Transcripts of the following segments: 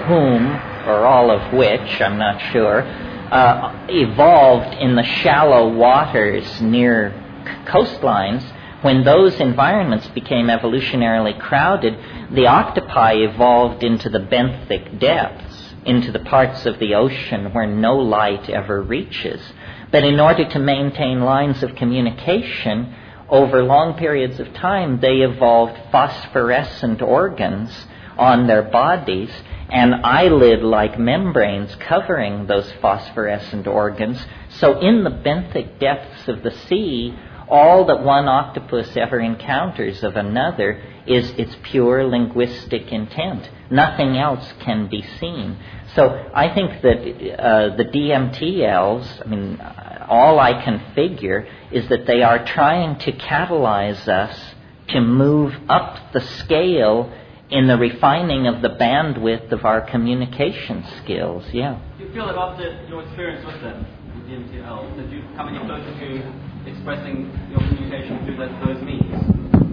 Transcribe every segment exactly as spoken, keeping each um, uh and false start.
whom, or all of which, I'm not sure, uh, evolved in the shallow waters near coastlines. When those environments became evolutionarily crowded, the octopi evolved into the benthic depths, into the parts of the ocean where no light ever reaches. But in order to maintain lines of communication over long periods of time, they evolved phosphorescent organs on their bodies and eyelid-like membranes covering those phosphorescent organs. So in the benthic depths of the sea, all that one octopus ever encounters of another is its pure linguistic intent. Nothing else can be seen. So I think that uh, the D M T elves, I mean, all I can figure is that they are trying to catalyze us to move up the scale in the refining of the bandwidth of our communication skills. Yeah. Do you feel that after your experience with them, the D M T elves, that you come any closer to expressing your communication through that, those means?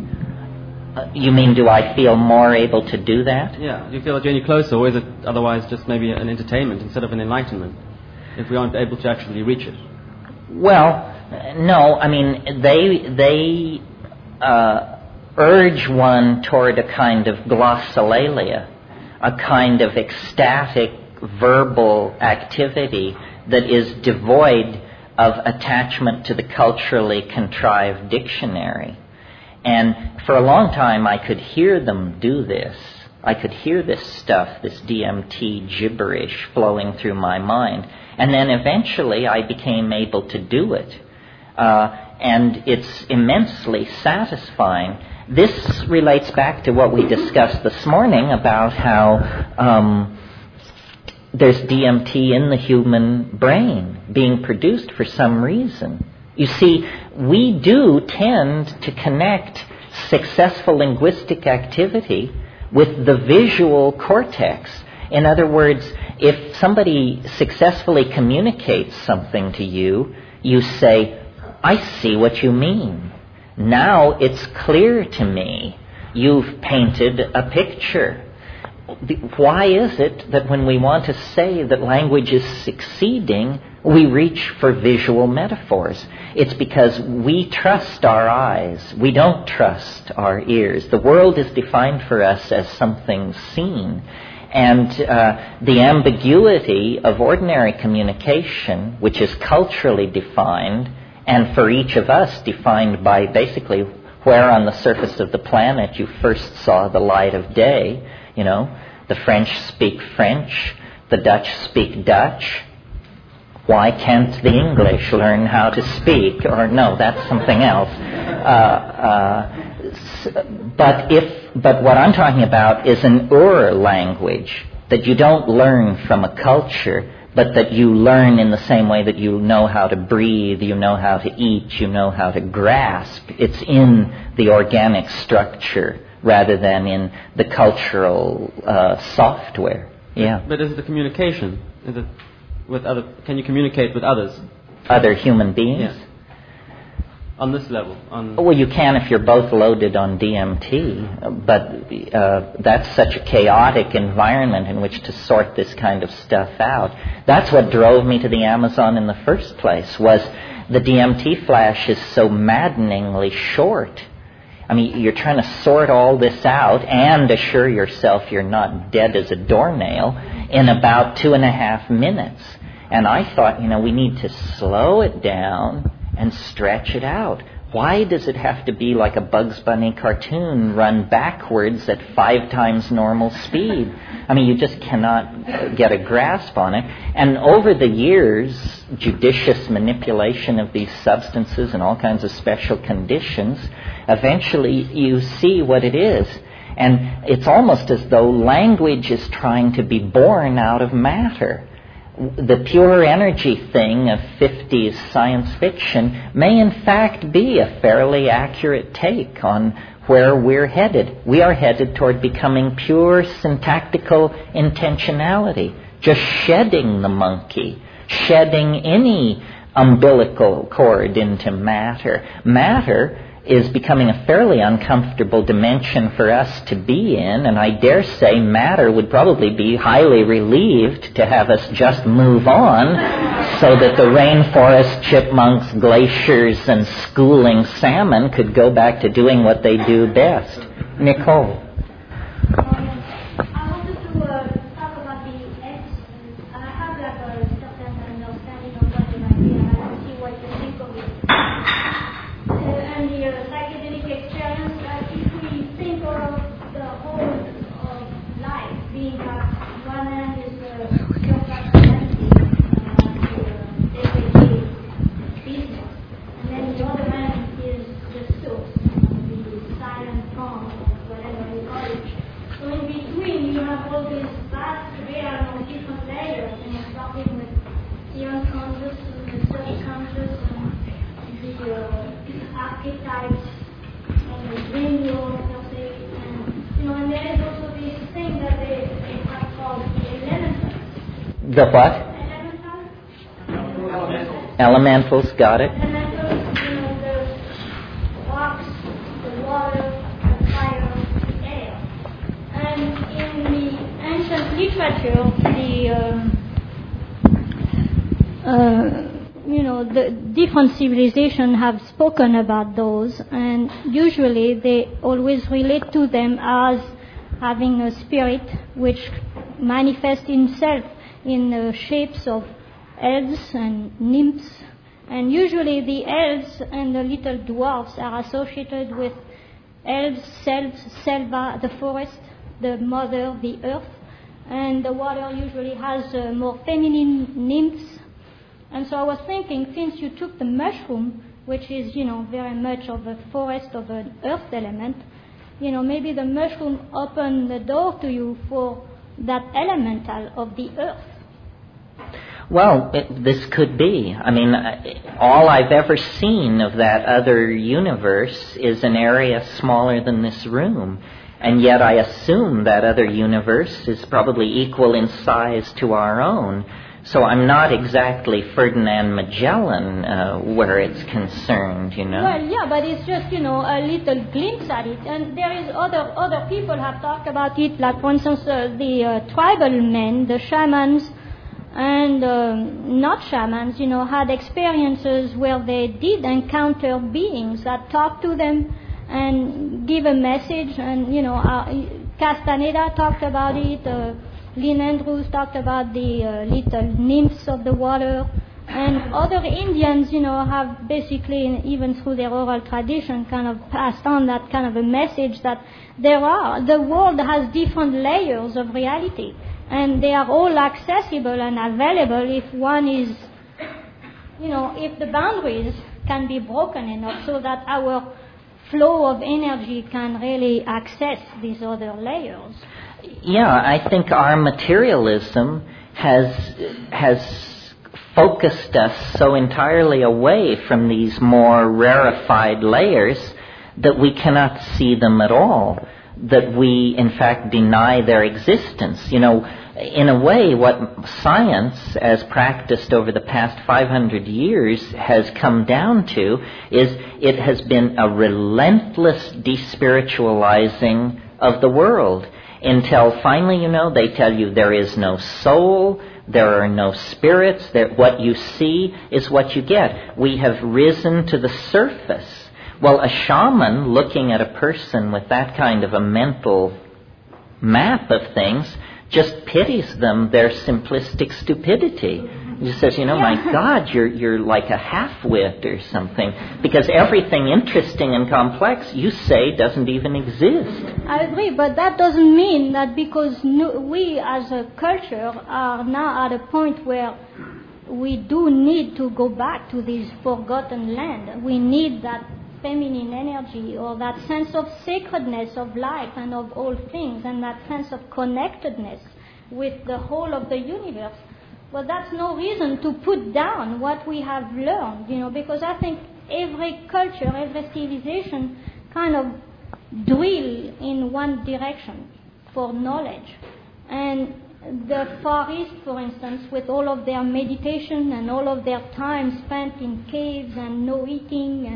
Uh, you mean, do I feel more able to do that? Yeah. Do you feel that you're any closer, or is it otherwise just maybe an entertainment instead of an enlightenment, if we aren't able to actually reach it? Well, no. I mean, they they uh, urge one toward a kind of glossolalia, a kind of ecstatic verbal activity that is devoid of attachment to the culturally contrived dictionary. And for a long time I could hear them do this. I could hear this stuff, this D M T gibberish flowing through my mind. And then eventually I became able to do it. Uh, and it's immensely satisfying. This relates back to what we discussed this morning about how um, there's D M T in the human brain being produced for some reason. You see, we do tend to connect successful linguistic activity with the visual cortex. In other words, if somebody successfully communicates something to you, you say, I see what you mean. Now it's clear to me. You've painted a picture. Why is it that when we want to say that language is succeeding, we reach for visual metaphors? It's because we trust our eyes. We don't trust our ears. The world is defined for us as something seen. And uh, the ambiguity of ordinary communication, which is culturally defined, and for each of us defined by basically where on the surface of the planet you first saw the light of day. You know, the French speak French, the Dutch speak Dutch. Why can't the English learn how to speak? Or no, that's something else. Uh, uh, but if, but what I'm talking about is an Ur language that you don't learn from a culture, but that you learn in the same way that you know how to breathe, you know how to eat, you know how to grasp. It's in the organic structure rather than in the cultural uh, software. Yeah. But is it the communication? Is it with other? Can you communicate with others? Other human beings? Yeah. On this level? On well, you can if you're both loaded on D M T, but uh, that's such a chaotic environment in which to sort this kind of stuff out. That's what drove me to the Amazon in the first place, was the D M T flash is so maddeningly short. I mean, you're trying to sort all this out and assure yourself you're not dead as a doornail in about two and a half minutes. And I thought, you know, we need to slow it down and stretch it out. Why does it have to be like a Bugs Bunny cartoon run backwards at five times normal speed? I mean, you just cannot get a grasp on it. And over the years, judicious manipulation of these substances and all kinds of special conditions, eventually you see what it is. And it's almost as though language is trying to be born out of matter. The pure energy thing of fifties science fiction may in fact be a fairly accurate take on where we're headed. We are headed toward becoming pure syntactical intentionality, just shedding the monkey, shedding any umbilical cord into matter. Matter is becoming a fairly uncomfortable dimension for us to be in, and I dare say matter would probably be highly relieved to have us just move on so that the rainforest chipmunks, glaciers, and schooling salmon could go back to doing what they do best. Nicole. The what? Elementals. Elementals, got it. Elementals, you know, the rocks, the water, the fire, the air. And in the ancient literature, the uh, uh, you know the different civilizations have spoken about those, and usually they always relate to them as having a spirit which manifests himself in the shapes of elves and nymphs, and usually the elves and the little dwarfs are associated with elves, selves, selva, the forest, the mother, the earth, and the water usually has uh, more feminine nymphs. And so I was thinking, since you took the mushroom, which is, you know, very much of a forest of an earth element, you know, maybe the mushroom opened the door to you for that elemental of the earth. Well, it, this could be. I mean, all I've ever seen of that other universe is an area smaller than this room. And yet I assume that other universe is probably equal in size to our own. So I'm not exactly Ferdinand Magellan uh, where it's concerned, you know. Well, yeah, but it's just, you know, a little glimpse at it. And there is other other people have talked about it, like, for instance, uh, the uh, tribal men, the shamans, and um, not shamans, you know, had experiences where they did encounter beings that talked to them and give a message. And, you know, uh, Castaneda talked about it. Uh, Lynn Andrews talked about the uh, little nymphs of the water. And other Indians, you know, have basically, even through their oral tradition, kind of passed on that kind of a message that there are, the world has different layers of reality. And they are all accessible and available if one is, you know, if the boundaries can be broken enough so that our flow of energy can really access these other layers. Yeah, I think our materialism has has focused us so entirely away from these more rarefied layers that we cannot see them at all, that we, in fact, deny their existence. You know, in a way, what science, as practiced over the past five hundred years, has come down to is it has been a relentless despiritualizing of the world until finally, you know, they tell you there is no soul, there are no spirits, that what you see is what you get. We have risen to the surface. Well, a shaman looking at a person with that kind of a mental map of things just pities them, their simplistic stupidity. He says, you know, my God, you're you're like a half-wit or something, because everything interesting and complex, you say, doesn't even exist. I agree, but that doesn't mean that because no, we as a culture are now at a point where we do need to go back to this forgotten land. We need that feminine energy, or that sense of sacredness of life and of all things, and that sense of connectedness with the whole of the universe. Well, that's no reason to put down what we have learned, you know, because I think every culture, every civilization kind of drill in one direction for knowledge. And the Far East, for instance, with all of their meditation and all of their time spent in caves and no eating and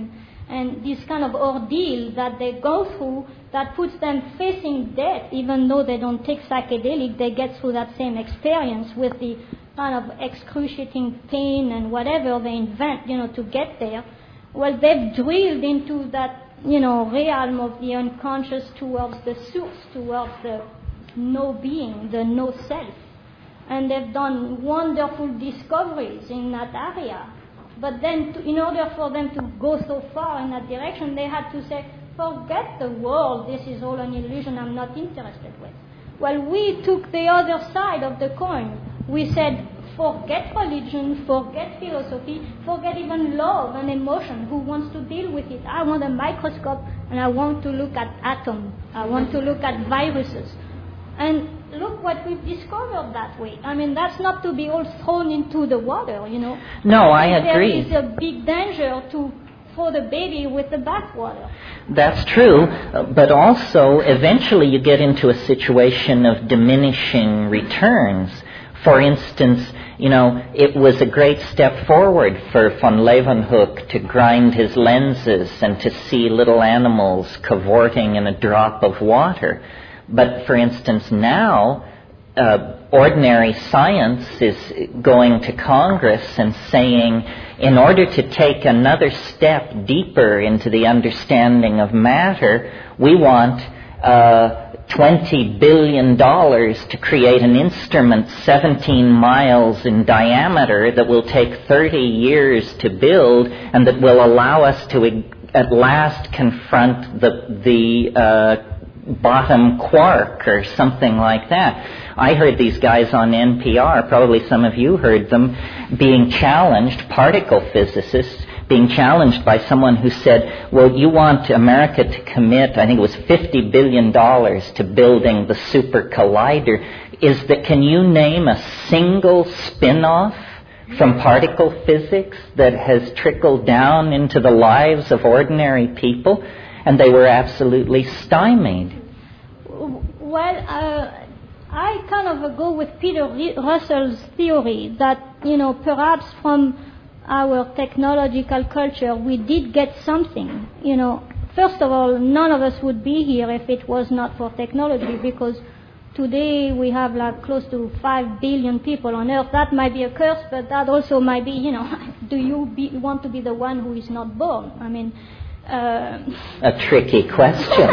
and this kind of ordeal that they go through that puts them facing death, even though they don't take psychedelic, they get through that same experience with the kind of excruciating pain and whatever they invent, you know, to get there. Well, they've drilled into that, you know, realm of the unconscious towards the source, towards the no being, the no self. And they've done wonderful discoveries in that area. But then, to, in order for them to go so far in that direction, they had to say, forget the world, this is all an illusion I'm not interested with. Well, we took the other side of the coin. We said, forget religion, forget philosophy, forget even love and emotion. Who wants to deal with it? I want a microscope and I want to look at atoms. I want to look at viruses. And look what we've discovered that way. I mean, that's not to be all thrown into the water, you know. No, I agree. There is a big danger to throw the baby with the bathwater. That's true, but also eventually you get into a situation of diminishing returns. For instance, you know, it was a great step forward for von Leeuwenhoek to grind his lenses and to see little animals cavorting in a drop of water. But, for instance, now, uh, ordinary science is going to Congress and saying, in order to take another step deeper into the understanding of matter, we want uh, twenty billion dollars to create an instrument seventeen miles in diameter that will take thirty years to build and that will allow us to at last confront the the uh, bottom quark or something like that. I heard these guys on N P R, probably some of you heard them, being challenged, particle physicists, being challenged by someone who said, well, you want America to commit, I think it was fifty billion dollars to building the super collider. Is that, can you name a single spin-off from particle physics that has trickled down into the lives of ordinary people? And they were absolutely stymied. Well, uh, I kind of go with Peter Russell's theory that, you know, perhaps from our technological culture we did get something. You know, first of all, none of us would be here if it was not for technology, because today we have like close to five billion people on Earth. That might be a curse, but that also might be, you know, do you be, want to be the one who is not born? I mean, Uh, a tricky question.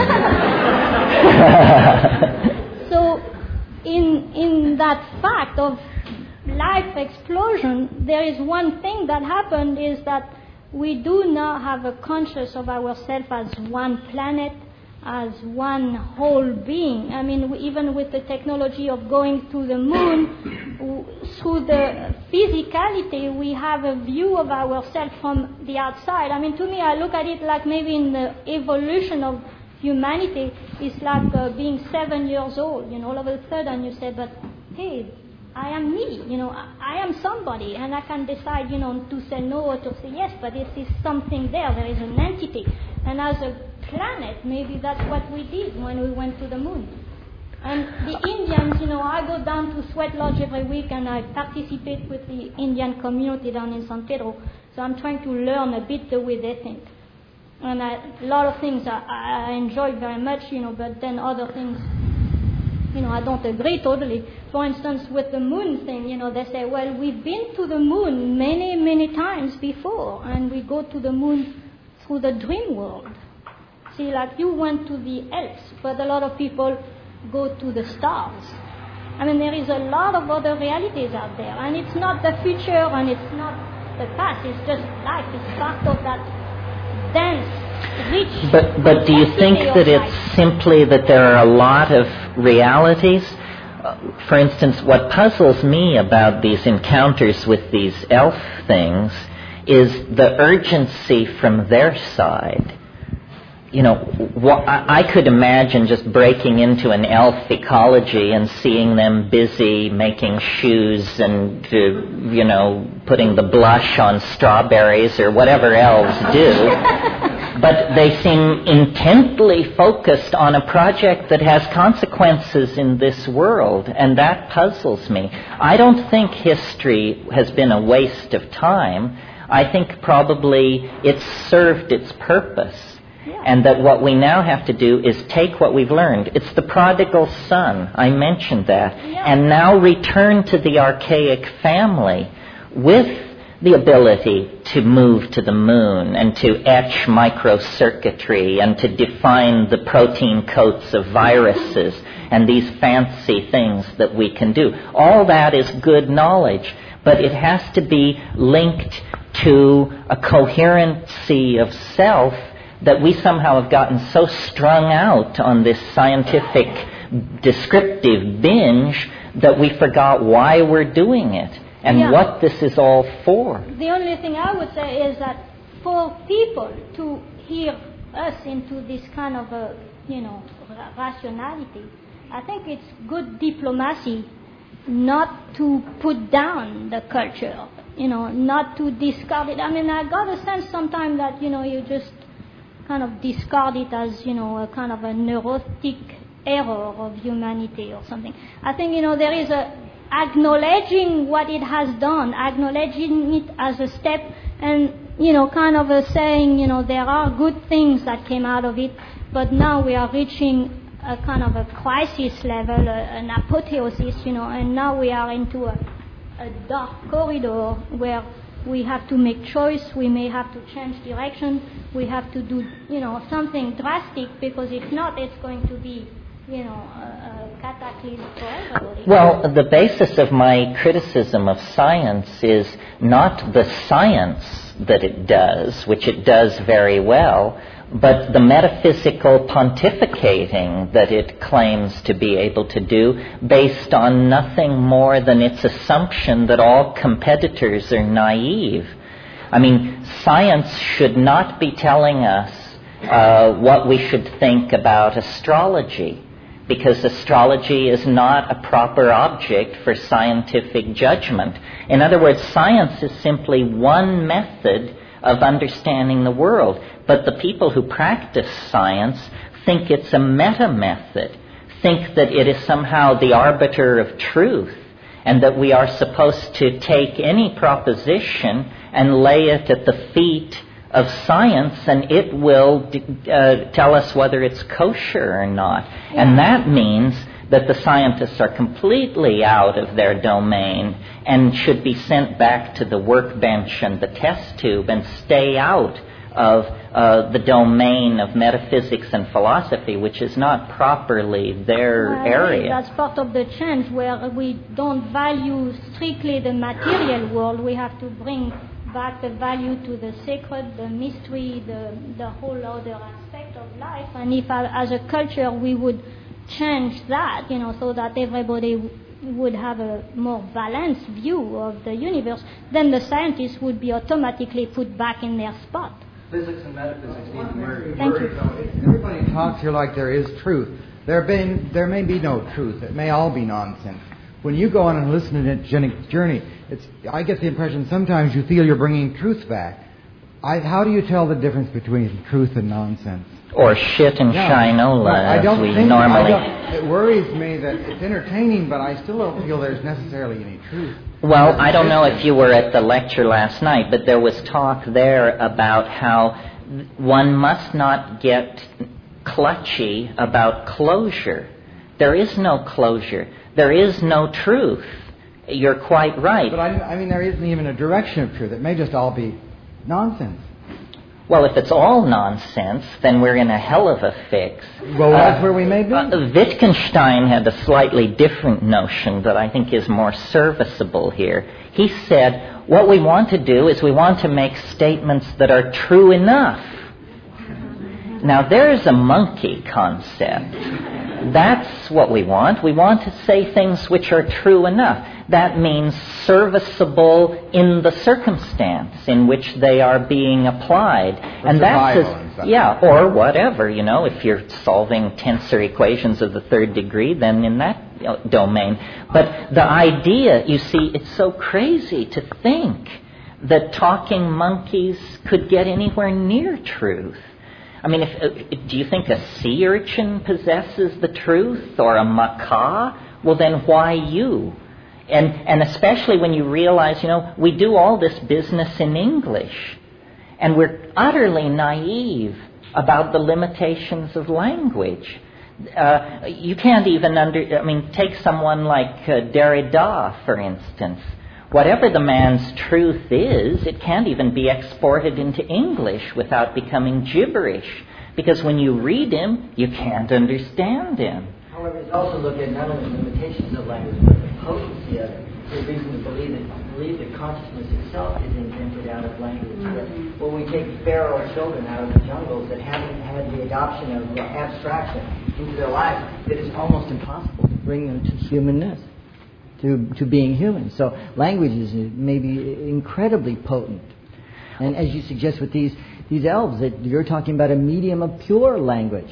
So, in in that fact of life explosion, there is one thing that happened is that we do now have a conscious of ourselves as one planet, as one whole being. I mean, we, even with the technology of going to the moon, w- through the physicality, we have a view of ourselves from the outside. I mean, to me, I look at it like maybe in the evolution of humanity, it's like uh, being seven years old. You know, all of a sudden you say, but hey, I am me, you know, I, I am somebody, and I can decide, you know, to say no or to say yes, but it is something there, there is an entity. And as a planet, maybe that's what we did when we went to the moon. And the Indians, you know, I go down to Sweat Lodge every week and I participate with the Indian community down in San Pedro, so I'm trying to learn a bit the way they think. And I, a lot of things I, I enjoy very much, you know, but then other things, you know, I don't agree totally. For instance, with the moon thing, you know, they say, well, we've been to the moon many, many times before, and we go to the moon through the dream world. See, like you went to the Alps, but a lot of people go to the stars. I mean, there is a lot of other realities out there, and it's not the future and it's not the past, it's just life. It's part of that dense, rich. But, but do you think that it's life. Simply that there are a lot of realities? Uh, for instance, what puzzles me about these encounters with these elf things is the urgency from their side. You know, wh- I could imagine just breaking into an elf ecology and seeing them busy making shoes and, uh, you know, putting the blush on strawberries or whatever elves do. But they seem intently focused on a project that has consequences in this world, and that puzzles me. I don't think history has been a waste of time. I think probably it's served its purpose. Yeah. And that what we now have to do is take what we've learned. It's the prodigal son. I mentioned that. Yeah. And now return to the archaic family with the ability to move to the moon and to etch microcircuitry and to define the protein coats of viruses and these fancy things that we can do. All that is good knowledge, but it has to be linked to a coherency of self that we somehow have gotten so strung out on this scientific descriptive binge that we forgot why we're doing it and yeah. what this is all for. The only thing I would say is that for people to hear us into this kind of a, you know, ra- rationality, I think it's good diplomacy not to put down the culture, you know, not to discard it. I mean, I got a sense sometimes that, you know, you just kind of discard it as, you know, a kind of a neurotic error of humanity or something. I think, you know, there is a acknowledging what it has done, acknowledging it as a step, and, you know, kind of a saying, you know, there are good things that came out of it, but now we are reaching a kind of a crisis level, a, an apotheosis, you know, and now we are into a, a dark corridor where we have to make choice, we may have to change direction, we have to do, you know, something drastic, because if not, it's going to be, you know, a, a cataclysm for everybody. Well, the basis of my criticism of science is not the science that it does, which it does very well, but the metaphysical pontificating that it claims to be able to do based on nothing more than its assumption that all competitors are naive. I mean, science should not be telling us uh, what we should think about astrology, because astrology is not a proper object for scientific judgment. In other words, science is simply one method of understanding the world. But the people who practice science think it's a meta-method, think that it is somehow the arbiter of truth, and that we are supposed to take any proposition and lay it at the feet of science, and it will uh, tell us whether it's kosher or not. Yeah. And that means that the scientists are completely out of their domain and should be sent back to the workbench and the test tube and stay out of uh, the domain of metaphysics and philosophy, which is not properly their well, area. That's part of the change, where we don't value strictly the material world. We have to bring back the value to the sacred, the mystery, the, the whole other aspect of life. And if uh, as a culture we would change that, you know, so that everybody w- would have a more balanced view of the universe, then the scientists would be automatically put back in their spot. Physics and metaphysics need to merge. Thank you. Everybody talks here like there is truth. There, been, there may be no truth. It may all be nonsense. When you go on and listen to Jenny's journey, it's, I get the impression sometimes you feel you're bringing truth back. I, how do you tell the difference between truth and nonsense? Or shit and yeah. shinola, I don't as we think, normally... I don't, it worries me that it's entertaining, but I still don't feel there's necessarily any truth. Well, I don't know if you were at the lecture last night, but there was talk there about how one must not get clutchy about closure. There is no closure. There is no truth. You're quite right. But I, I mean, there isn't even a direction of truth. It may just all be nonsense. Well, if it's all nonsense, then we're in a hell of a fix. Well, that's uh, where we may be. Uh, Wittgenstein had a slightly different notion that I think is more serviceable here. He said, what we want to do is we want to make statements that are true enough. Now, there's a monkey concept. That's what we want. We want to say things which are true enough. That means serviceable in the circumstance in which they are being applied. For and that's as, as, yeah, or whatever, you know, if you're solving tensor equations of the third degree, then in that you know, domain. But the idea, you see, it's so crazy to think that talking monkeys could get anywhere near truth. I mean, if, uh, do you think a sea urchin possesses the truth, or a macaw? Well, then why you? And, and especially when you realize, you know, we do all this business in English, and we're utterly naive about the limitations of language. Uh, you can't even under, I mean, take someone like uh, Derrida, for instance. Whatever the man's truth is, it can't even be exported into English without becoming gibberish. Because when you read him, you can't understand him. However, it's also look at not only the limitations of language, but the potency of it. There's reason to believe that, believe that consciousness itself is invented out of language. Mm-hmm. When we take feral children out of the jungles that haven't had the adoption of uh, abstraction into their lives, it is almost impossible to bring them to humanness, to, to being human. So language is maybe incredibly potent. And as you suggest with these, these elves, that you're talking about a medium of pure language.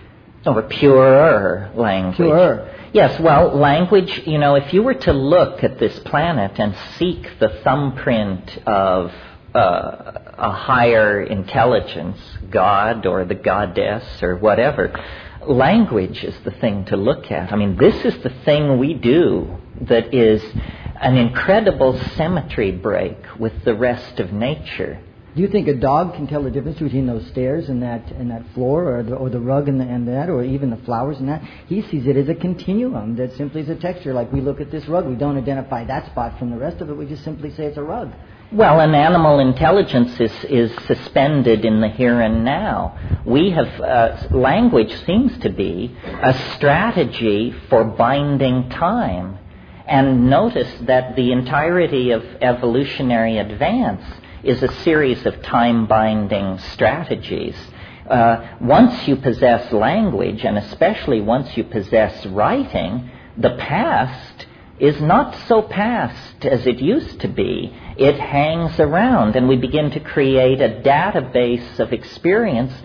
Or purer language. Purer. Yes, well, language, you know, if you were to look at this planet and seek the thumbprint of uh, a higher intelligence, God or the goddess or whatever, language is the thing to look at. I mean, this is the thing we do that is an incredible symmetry break with the rest of nature. Do you think a dog can tell the difference between those stairs and that and that floor, or the, or the rug and, the, and that, or even the flowers and that? He sees it as a continuum that simply is a texture. Like we look at this rug, we don't identify that spot from the rest of it. We just simply say it's a rug. Well, an animal intelligence is, is suspended in the here and now. We have, uh, language seems to be a strategy for binding time. And notice that the entirety of evolutionary advance is a series of time-binding strategies. Uh, once you possess language, and especially once you possess writing, the past is not so past as it used to be. It hangs around, and we begin to create a database of experience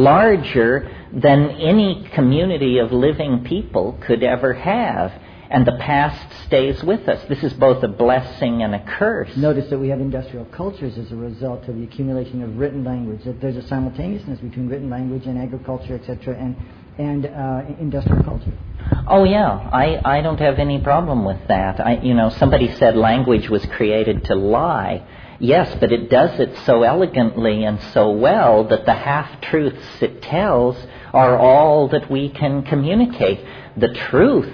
larger than any community of living people could ever have. And the past stays with us. This is both a blessing and a curse. Notice that we have industrial cultures as a result of the accumulation of written language. That there's a simultaneousness between written language and agriculture, et cetera, and and uh, industrial culture. Oh yeah, I, I don't have any problem with that. I you know somebody said language was created to lie. Yes, but it does it so elegantly and so well that the half-truths it tells are all that we can communicate. The truth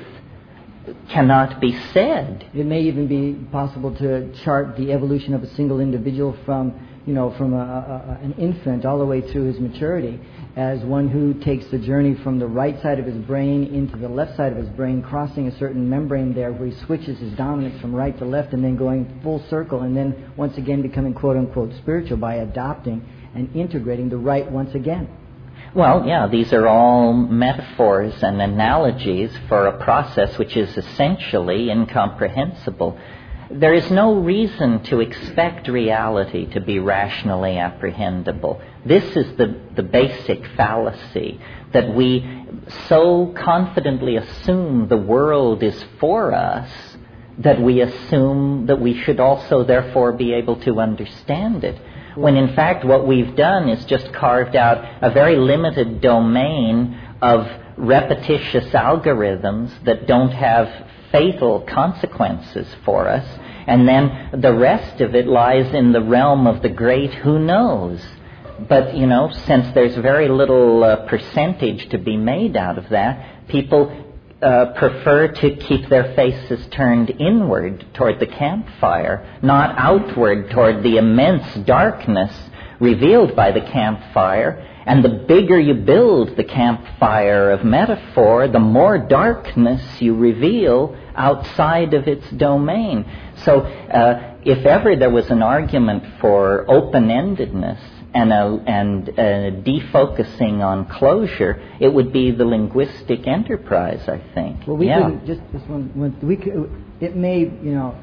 cannot be said. It may even be possible to chart the evolution of a single individual from, you know, from a, a, an infant all the way through his maturity, as one who takes the journey from the right side of his brain into the left side of his brain, crossing a certain membrane there where he switches his dominance from right to left and then going full circle and then once again becoming quote-unquote spiritual by adopting and integrating the right once again. Well, yeah, these are all metaphors and analogies for a process which is essentially incomprehensible. There is no reason to expect reality to be rationally apprehendable. This is the, the basic fallacy, that we so confidently assume the world is for us that we assume that we should also therefore be able to understand it. When in fact what we've done is just carved out a very limited domain of repetitious algorithms that don't have fatal consequences for us, and then the rest of it lies in the realm of the great who knows. But, you know, since there's very little uh, percentage to be made out of that, people Uh, prefer to keep their faces turned inward toward the campfire, not outward toward the immense darkness revealed by the campfire. And the bigger you build the campfire of metaphor, the more darkness you reveal outside of its domain. So uh, if ever there was an argument for open-endedness and a, and a defocusing on closure, it would be the linguistic enterprise, I think. Well, we yeah. can just this one. We could, it may, you know,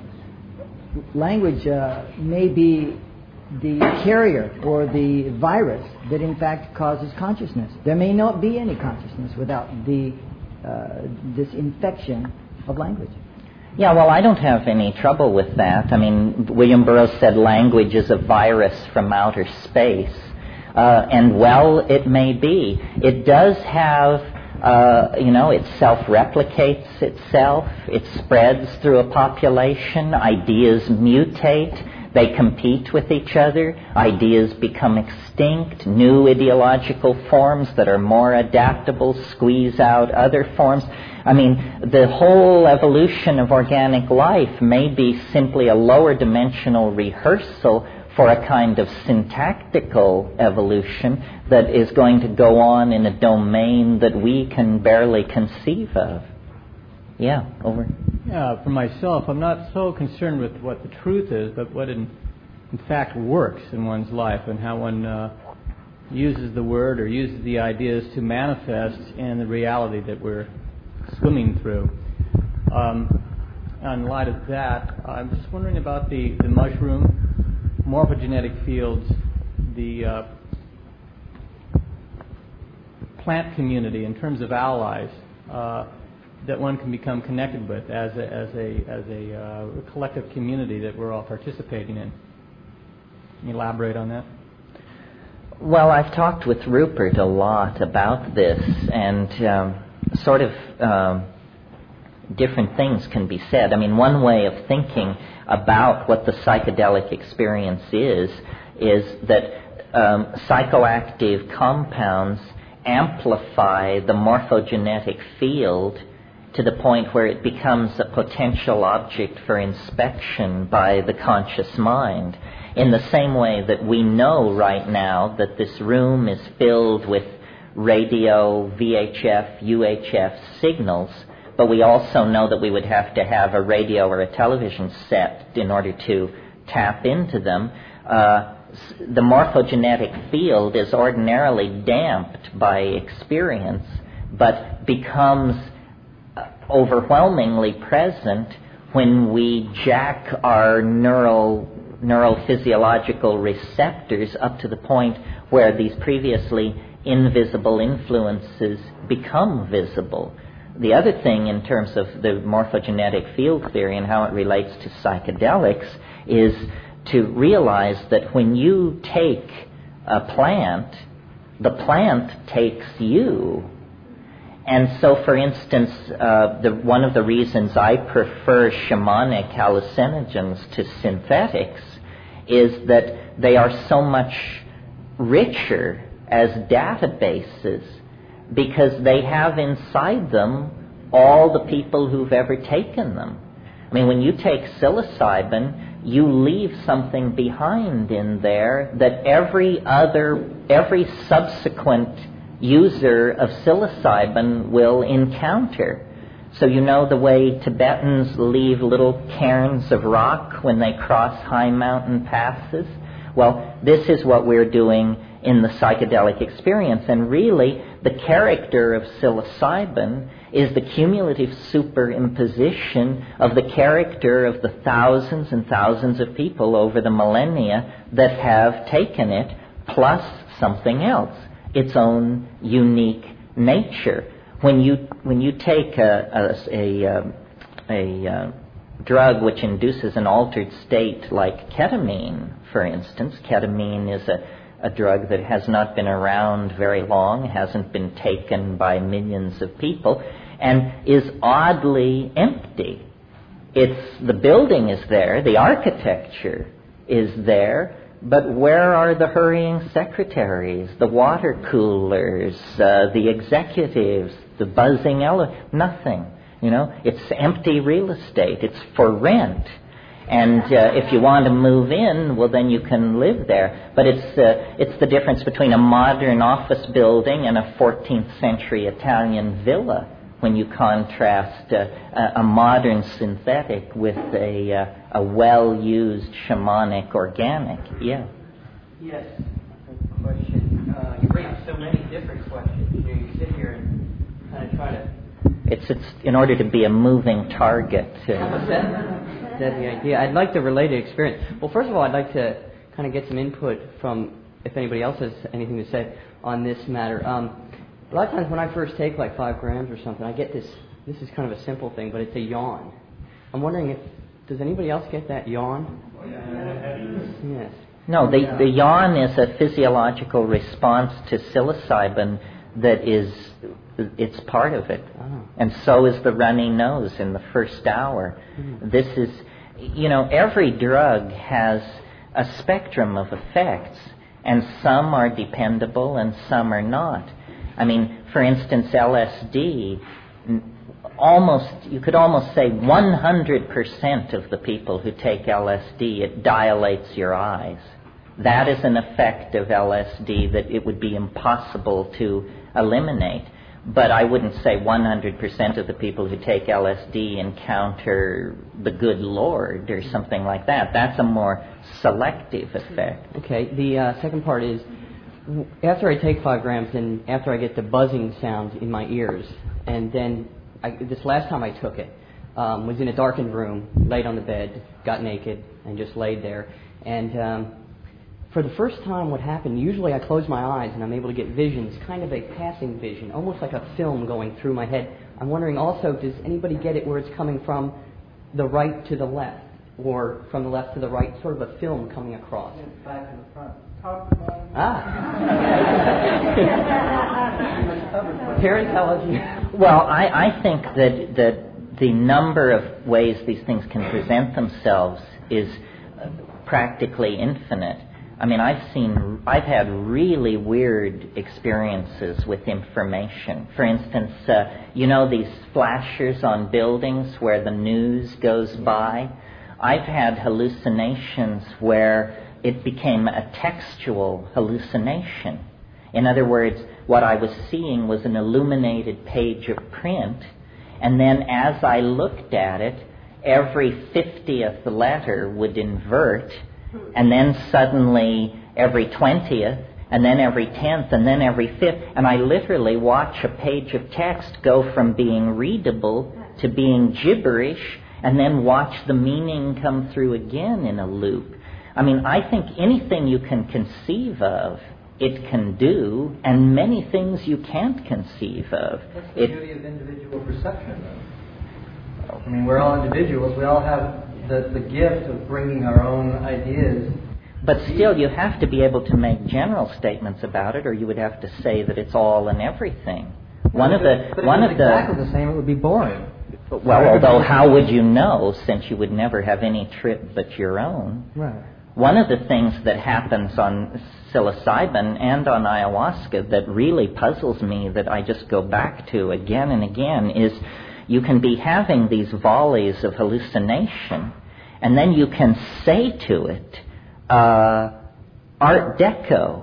language uh, may be the carrier or the virus that in fact causes consciousness. There may not be any consciousness without the uh, this infection of language. Yeah, well, I don't have any trouble with that. I mean, William Burroughs said language is a virus from outer space. Uh, and, well, it may be. It does have Uh, you know, it self-replicates itself. It spreads through a population. Ideas mutate. They compete with each other. Ideas become extinct. New ideological forms that are more adaptable squeeze out other forms. I mean, the whole evolution of organic life may be simply a lower dimensional rehearsal for a kind of syntactical evolution that is going to go on in a domain that we can barely conceive of. Yeah, over. Yeah, for myself, I'm not so concerned with what the truth is, but what in, in fact works in one's life and how one uh, uses the word or uses the ideas to manifest in the reality that we're swimming through. Um, in light of that, I'm just wondering about the, the mushroom, morphogenetic fields, the uh, plant community in terms of allies uh, that one can become connected with as a, as a, as a uh, collective community that we're all participating in. Can you elaborate on that? Well, I've talked with Rupert a lot about this, and um, sort of um, different things can be said. I mean, one way of thinking about what the psychedelic experience is, is that um, psychoactive compounds amplify the morphogenetic field to the point where it becomes a potential object for inspection by the conscious mind. In the same way that we know right now that this room is filled with radio, V H F, U H F signals, but we also know that we would have to have a radio or a television set in order to tap into them. Uh, the morphogenetic field is ordinarily damped by experience, but becomes overwhelmingly present when we jack our neural neurophysiological receptors up to the point where these previously invisible influences become visible. The other thing in terms of the morphogenetic field theory and how it relates to psychedelics is to realize that when you take a plant, the plant takes you. And so, for instance, uh, the, one of the reasons I prefer shamanic hallucinogens to synthetics is that they are so much richer as databases because they have inside them all the people who've ever taken them. I mean, when you take psilocybin, you leave something behind in there that every other, every subsequent user of psilocybin will encounter. So you know the way Tibetans leave little cairns of rock when they cross high mountain passes? Well, this is what we're doing in the psychedelic experience. And really, the character of psilocybin is the cumulative superimposition of the character of the thousands and thousands of people over the millennia that have taken it, plus something else, its own unique nature. When you when you take a a, a, a, a drug which induces an altered state like ketamine, for instance, ketamine is a, a drug that has not been around very long, hasn't been taken by millions of people, and is oddly empty. It's the building is there, the architecture is there, but where are the hurrying secretaries, the water coolers, uh, the executives, the buzzing elevator? Nothing. You know, it's empty real estate. It's for rent. And uh, if you want to move in, well, then you can live there. But it's uh, it's the difference between a modern office building and a fourteenth century Italian villa when you contrast uh, a, a modern synthetic with a uh, a well-used shamanic organic. Yeah. Yes. A question. Uh, you bring up so many different questions. You know, you sit here and kind of try to. It's it's in order to be a moving target. Uh, That's the idea. I'd like to relate an experience. Well, first of all, I'd like to kind of get some input from if anybody else has anything to say on this matter. Um, a lot of times when I first take like five grams or something, I get this. This is kind of a simple thing, but it's a yawn. I'm wondering if does anybody else get that yawn? Yes. No, the the yawn is a physiological response to psilocybin that is, it's part of it. Oh. And so is the runny nose in the first hour. Mm. This is, you know, every drug has a spectrum of effects, and some are dependable and some are not. I mean, for instance, L S D, almost, you could almost say one hundred percent of the people who take L S D, it dilates your eyes. That is an effect of L S D that it would be impossible to eliminate. But I wouldn't say one hundred percent of the people who take L S D encounter the good Lord or something like that. That's a more selective effect. Okay, the uh, second part is, after I take five grams and after I get the buzzing sound in my ears, and then I, this last time I took it, um, was in a darkened room, laid on the bed, got naked, and just laid there. And um, for the first time, what happened, usually I close my eyes and I'm able to get visions, kind of a passing vision, almost like a film going through my head. I'm wondering also, does anybody get it where it's coming from the right to the left, or from the left to the right, sort of a film coming across? Back and the front. Top Ah. Parentology. Well, I, I think that, that the number of ways these things can present themselves is uh, practically infinite. I mean, I've seen, I've had really weird experiences with information. For instance, uh, you know these flashers on buildings where the news goes by? I've had hallucinations where it became a textual hallucination. In other words, what I was seeing was an illuminated page of print, and then as I looked at it, every fiftieth letter would invert, and then suddenly every twentieth, and then every tenth, and then every fifth, and I literally watch a page of text go from being readable to being gibberish, and then watch the meaning come through again in a loop. I mean, I think anything you can conceive of, it can do, and many things you can't conceive of. That's the it, beauty of individual perception, though. I mean, we're all individuals. We all have the, the gift of bringing our own ideas. But still, you have to be able to make general statements about it, or you would have to say that it's all and everything. One of the but one if of it was the exactly the same, it would be boring. Well, although how would you know, since you would never have any trip but your own? Right. One of the things that happens on psilocybin and on ayahuasca that really puzzles me, that I just go back to again and again, is you can be having these volleys of hallucination, and then you can say to it, uh, Art Deco,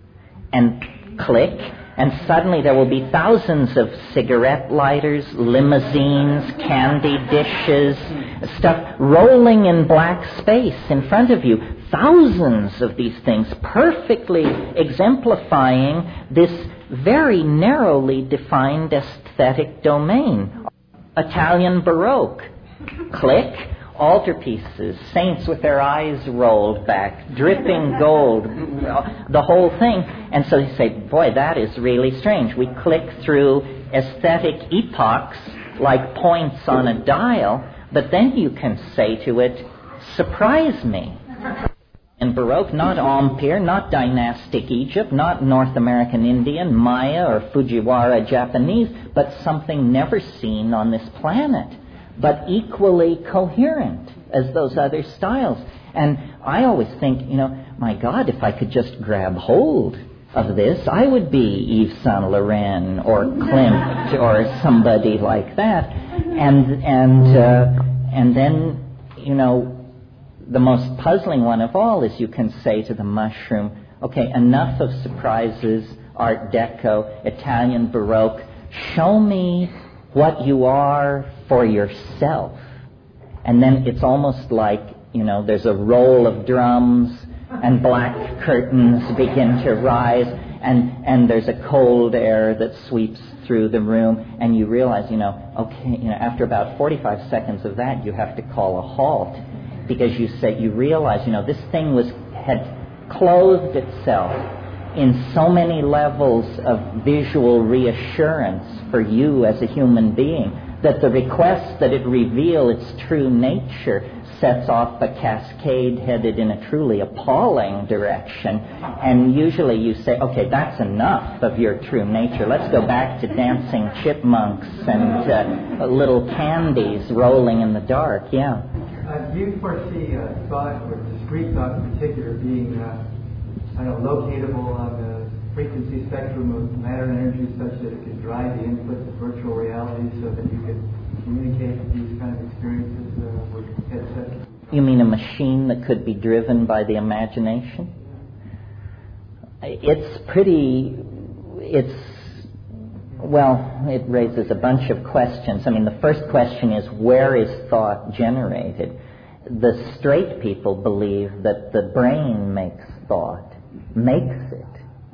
and click, and suddenly there will be thousands of cigarette lighters, limousines, candy dishes, stuff rolling in black space in front of you. Thousands of these things, perfectly exemplifying this very narrowly defined aesthetic domain. Italian Baroque. Click. Altarpieces, saints with their eyes rolled back, dripping gold, the whole thing. And so you say, boy, that is really strange. We click through aesthetic epochs like points on a dial, but then you can say to it, surprise me. In Baroque, not Empire, not dynastic Egypt, not North American Indian, Maya, or Fujiwara Japanese, but something never seen on this planet, but equally coherent as those other styles. And I always think, you know, my God, if I could just grab hold of this, I would be Yves Saint Laurent or Klimt or somebody like that. And and uh, and then, you know, the most puzzling one of all is you can say to the mushroom, okay, enough of surprises, Art Deco, Italian Baroque, show me what you are for yourself. And then it's almost like, you know, there's a roll of drums and black curtains begin to rise, and, and there's a cold air that sweeps through the room, and you realize, you know, okay, you know, after about forty-five seconds of that, you have to call a halt, because you say, you realize, you know, this thing was had clothed itself in so many levels of visual reassurance for you as a human being that the request that it reveal its true nature sets off a cascade headed in a truly appalling direction. And usually you say, okay, that's enough of your true nature. Let's go back to dancing chipmunks and uh, little candies rolling in the dark. Yeah. Uh, do you foresee uh, thought, or discrete thought in particular, being uh, I don't know, locatable on the frequency spectrum of matter and energy such that it could drive the inputs of virtual reality so that you could communicate these kind of experiences uh, with headsets? You mean a machine that could be driven by the imagination? It's pretty, it's, well, it raises a bunch of questions. I mean, the first question is, where is thought generated? The straight people believe that the brain makes thought, makes it.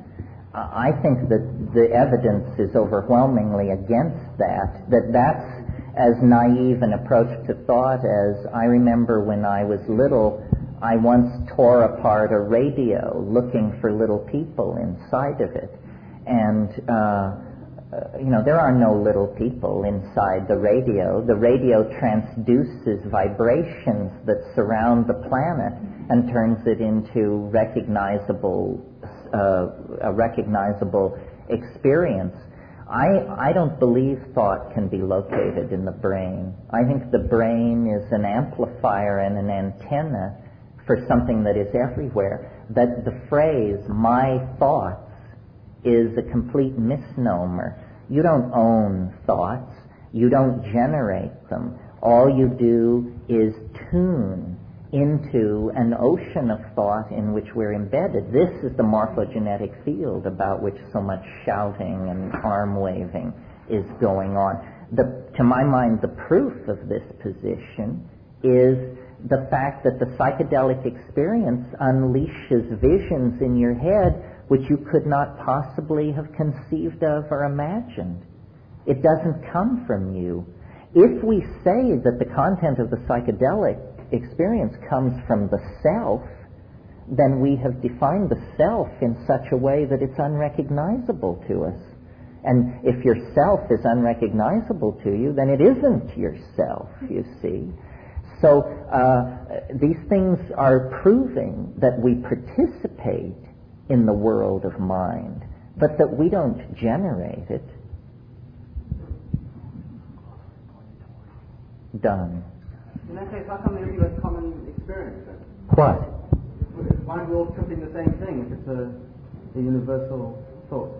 I think that the evidence is overwhelmingly against that, that that's as naive an approach to thought as I remember when I was little. I once tore apart a radio looking for little people inside of it. And, uh, you know, there are no little people inside the radio. The radio transduces vibrations that surround the planet and turns it into recognizable, uh, a recognizable experience. I, I don't believe thought can be located in the brain. I think the brain is an amplifier and an antenna for something that is everywhere. That the phrase, my thoughts, is a complete misnomer. You don't own thoughts. You don't generate them. All you do is tune into an ocean of thought in which we're embedded. This is the morphogenetic field about which so much shouting and arm waving is going on. The, to my mind, the proof of this position is the fact that the psychedelic experience unleashes visions in your head which you could not possibly have conceived of or imagined. It doesn't come from you. If we say that the content of the psychedelic experience comes from the self, then we have defined the self in such a way that it's unrecognizable to us. And if your self is unrecognizable to you, then it isn't yourself, you see. So uh, these things are proving that we participate in the world of mind, but that we don't generate it. Done. In that case, how come there isn't a common experience then? What? Why aren't we all tripping the same thing if it's a, a universal thought?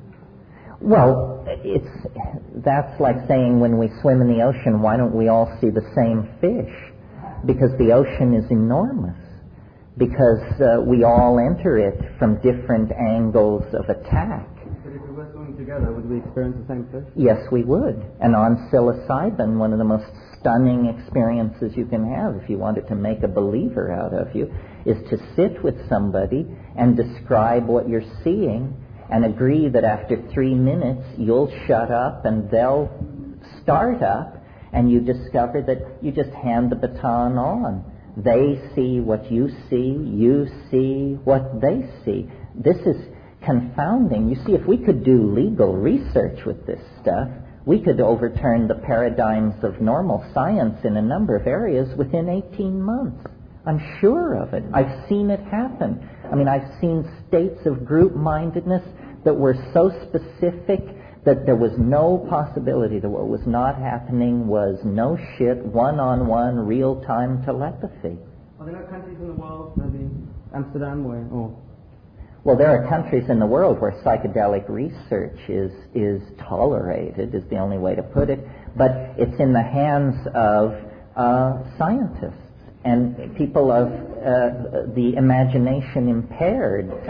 Well, it's that's like saying when we swim in the ocean, why don't we all see the same fish? Because the ocean is enormous. Because uh, we all enter it from different angles of attack. But if we were swimming together, would we experience the same fish? Yes, we would. And on psilocybin, one of the most stunning experiences you can have if you wanted to make a believer out of you is to sit with somebody and describe what you're seeing and agree that after three minutes you'll shut up and they'll start up, and you discover that you just hand the baton on. They see what you see, you see what they see. This is confounding. You see, if we could do legal research with this stuff, we could overturn the paradigms of normal science in a number of areas within eighteen months. I'm sure of it. I've seen it happen. I mean, I've seen states of group-mindedness that were so specific that there was no possibility that what was not happening was no shit, one-on-one, real-time telepathy. Are there no countries in the world, maybe Amsterdam, where, or... Well, there are countries in the world where psychedelic research is, is tolerated, is the only way to put it, but it's in the hands of uh, scientists and people of uh, the imagination impaired uh,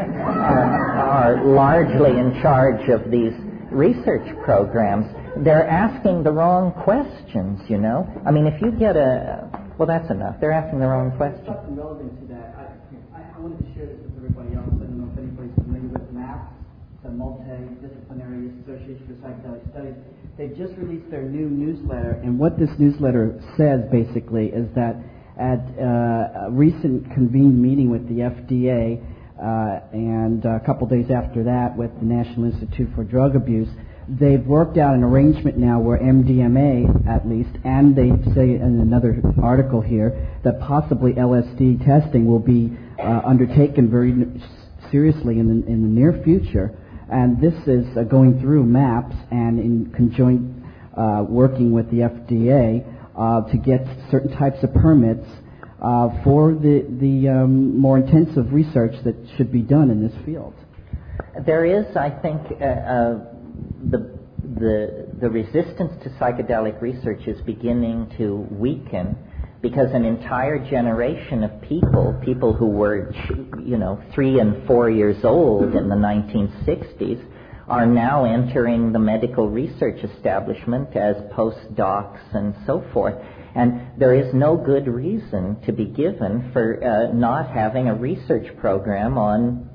are largely in charge of these research programs. They're asking the wrong questions, you know. I mean, if you get a... Well, that's enough. They're asking the wrong questions. Relevant to that, I, I wanted to share this with everybody else. I don't know if anybody's familiar with MAPS, the Multidisciplinary Association for Psychedelic Studies. They've just released their new newsletter, and what this newsletter says, basically, is that at uh, a recent convened meeting with the F D A, Uh, and a couple days after that with the National Institute for Drug Abuse, they've worked out an arrangement now where M D M A, at least, and they say in another article here that possibly L S D testing will be uh, undertaken very n- seriously in the, in the near future. And this is uh, going through MAPS and in conjoint uh, working with the F D A uh, to get certain types of permits uh, for the, the um, more intensive research that should be done in this field. There is, I think, uh, uh, the, the, the resistance to psychedelic research is beginning to weaken, because an entire generation of people, people who were, you know, three and four years old in the nineteen sixties, are now entering the medical research establishment as postdocs and so forth. And there is no good reason to be given for uh, not having a research program on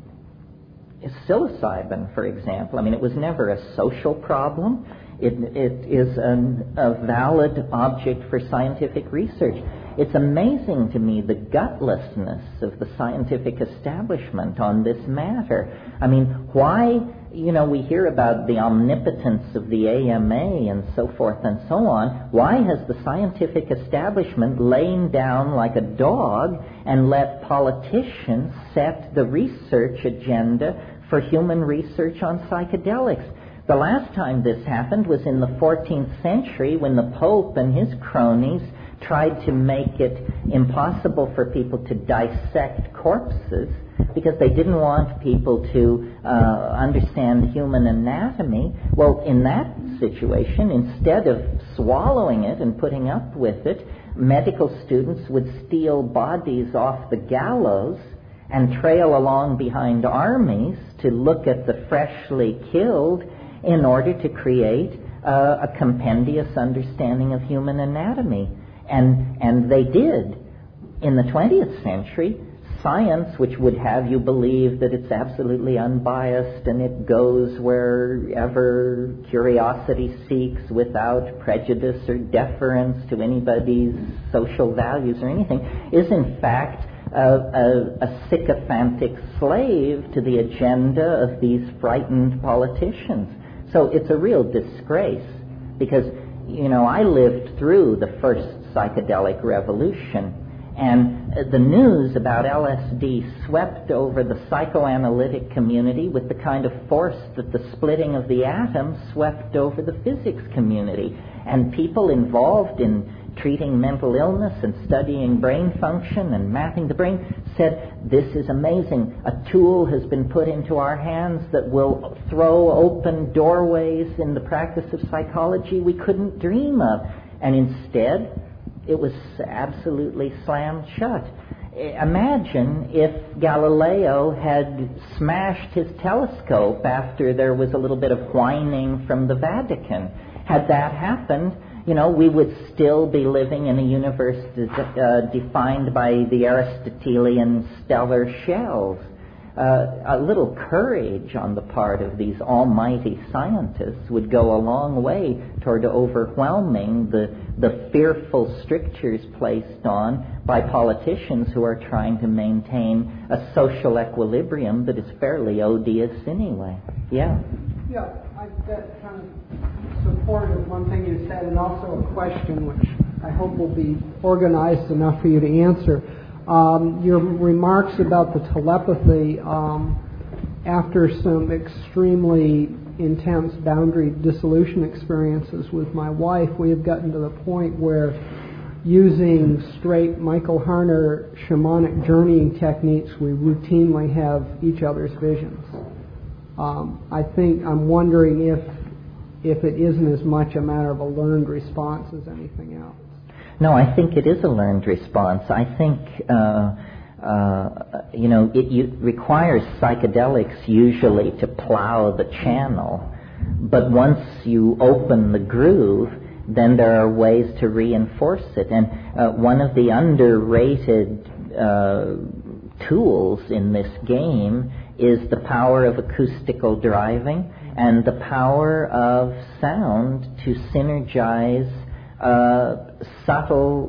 psilocybin, for example. I mean, it was never a social problem. It, it is an, a valid object for scientific research. It's amazing to me the gutlessness of the scientific establishment on this matter. I mean, why, you know, we hear about the omnipotence of the A M A and so forth and so on. Why has the scientific establishment lain down like a dog and let politicians set the research agenda for human research on psychedelics? The last time this happened was in the fourteenth century, when the Pope and his cronies tried to make it impossible for people to dissect corpses because they didn't want people to uh, understand human anatomy. Well, in that situation, instead of swallowing it and putting up with it, medical students would steal bodies off the gallows and trail along behind armies to look at the freshly killed in order to create uh, a compendious understanding of human anatomy. And, and they did. In the twentieth century, science, which would have you believe that it's absolutely unbiased and it goes wherever curiosity seeks without prejudice or deference to anybody's social values or anything, is in fact a, a, a sycophantic slave to the agenda of these frightened politicians. So it's a real disgrace, because, you know, I lived through the first psychedelic revolution, and the news about L S D swept over the psychoanalytic community with the kind of force that the splitting of the atom swept over the physics community. And people involved in treating mental illness and studying brain function and mapping the brain said, this is amazing. A tool has been put into our hands that will throw open doorways in the practice of psychology we couldn't dream of. And instead, it was absolutely slammed shut. Imagine if Galileo had smashed his telescope after there was a little bit of whining from the Vatican. Had that happened, you know, we would still be living in a universe uh, defined by the Aristotelian stellar shells. Uh, a little courage on the part of these almighty scientists would go a long way toward overwhelming the, the fearful strictures placed on by politicians who are trying to maintain a social equilibrium that is fairly odious anyway. Yeah? Yeah, I, that kind of supported one thing you said, and also a question which I hope will be organized enough for you to answer. Um, your remarks about the telepathy, um, after some extremely intense boundary dissolution experiences with my wife, we have gotten to the point where using straight Michael Harner shamanic journeying techniques, we routinely have each other's visions. Um, I think, I'm wondering if if it isn't as much a matter of a learned response as anything else. No, I think it is a learned response. I think, uh, uh, you know, it you, requires psychedelics usually to plow the channel. But once you open the groove, then there are ways to reinforce it. And uh, one of the underrated uh, tools in this game is the power of acoustical driving and the power of sound to synergize Uh, subtle,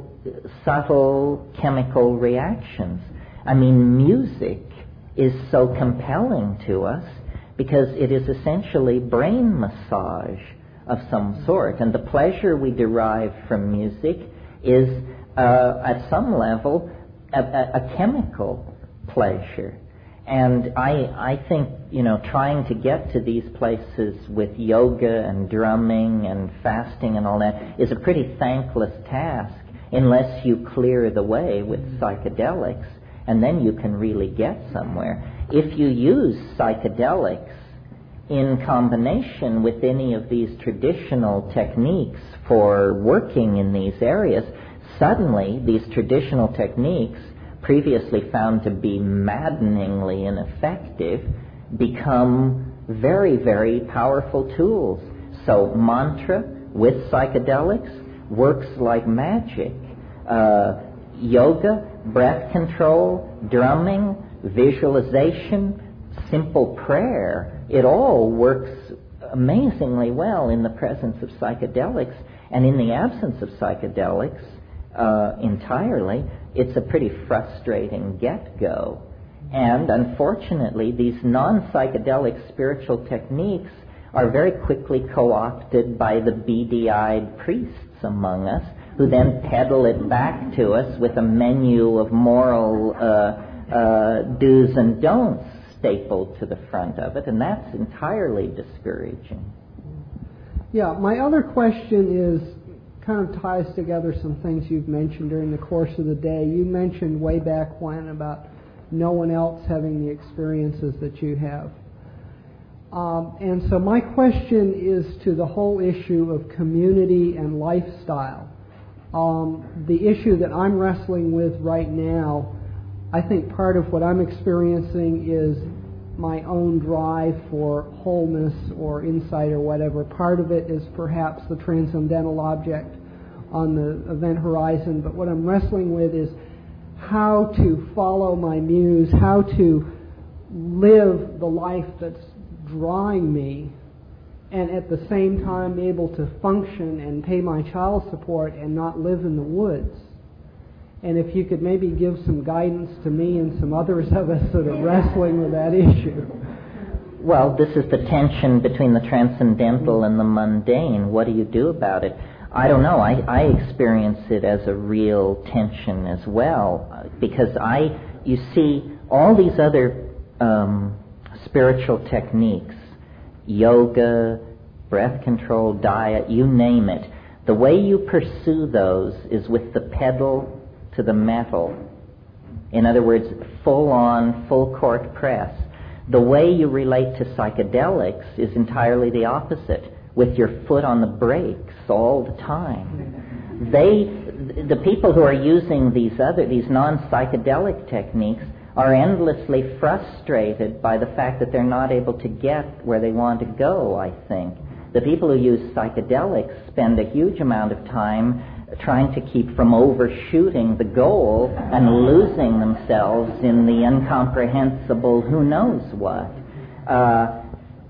subtle chemical reactions. I mean, music is so compelling to us because it is essentially brain massage of some sort. And the pleasure we derive from music is, uh, at some level, a, a, a chemical pleasure. And I, I think, you know, trying to get to these places with yoga and drumming and fasting and all that is a pretty thankless task unless you clear the way with psychedelics, and then you can really get somewhere. If you use psychedelics in combination with any of these traditional techniques for working in these areas, suddenly these traditional techniques, previously found to be maddeningly ineffective, become very, very powerful tools. So mantra with psychedelics works like magic. Uh, yoga, breath control, drumming, visualization, simple prayer, it all works amazingly well in the presence of psychedelics. And in the absence of psychedelics uh, entirely, it's a pretty frustrating get-go. And unfortunately, these non-psychedelic spiritual techniques are very quickly co-opted by the beady-eyed priests among us, who then peddle it back to us with a menu of moral uh, uh, do's and don'ts stapled to the front of it, and that's entirely discouraging. Yeah, my other question is, kind of ties together some things you've mentioned during the course of the day. You mentioned way back when about no one else having the experiences that you have. Um, and so my question is to the whole issue of community and lifestyle. Um, the issue that I'm wrestling with right now, I think part of what I'm experiencing is my own drive for wholeness or insight or whatever. Part of it is perhaps the transcendental object on the event horizon, but what I'm wrestling with is how to follow my muse, how to live the life that's drawing me, and at the same time be able to function and pay my child support and not live in the woods. And if you could maybe give some guidance to me and some others of us that are wrestling with that issue. Well, this is the tension between the transcendental and the mundane. What do you do about it? I don't know. I, I experience it as a real tension as well, because I, you see, all these other um, spiritual techniques, yoga, breath control, diet, you name it, the way you pursue those is with the pedal to the metal. In other words, full-on, full-court press. The way you relate to psychedelics is entirely the opposite, with your foot on the brakes all the time. They, the people who are using these other, these non-psychedelic techniques are endlessly frustrated by the fact that they're not able to get where they want to go, I think. The people who use psychedelics spend a huge amount of time trying to keep from overshooting the goal and losing themselves in the incomprehensible who knows what. Uh,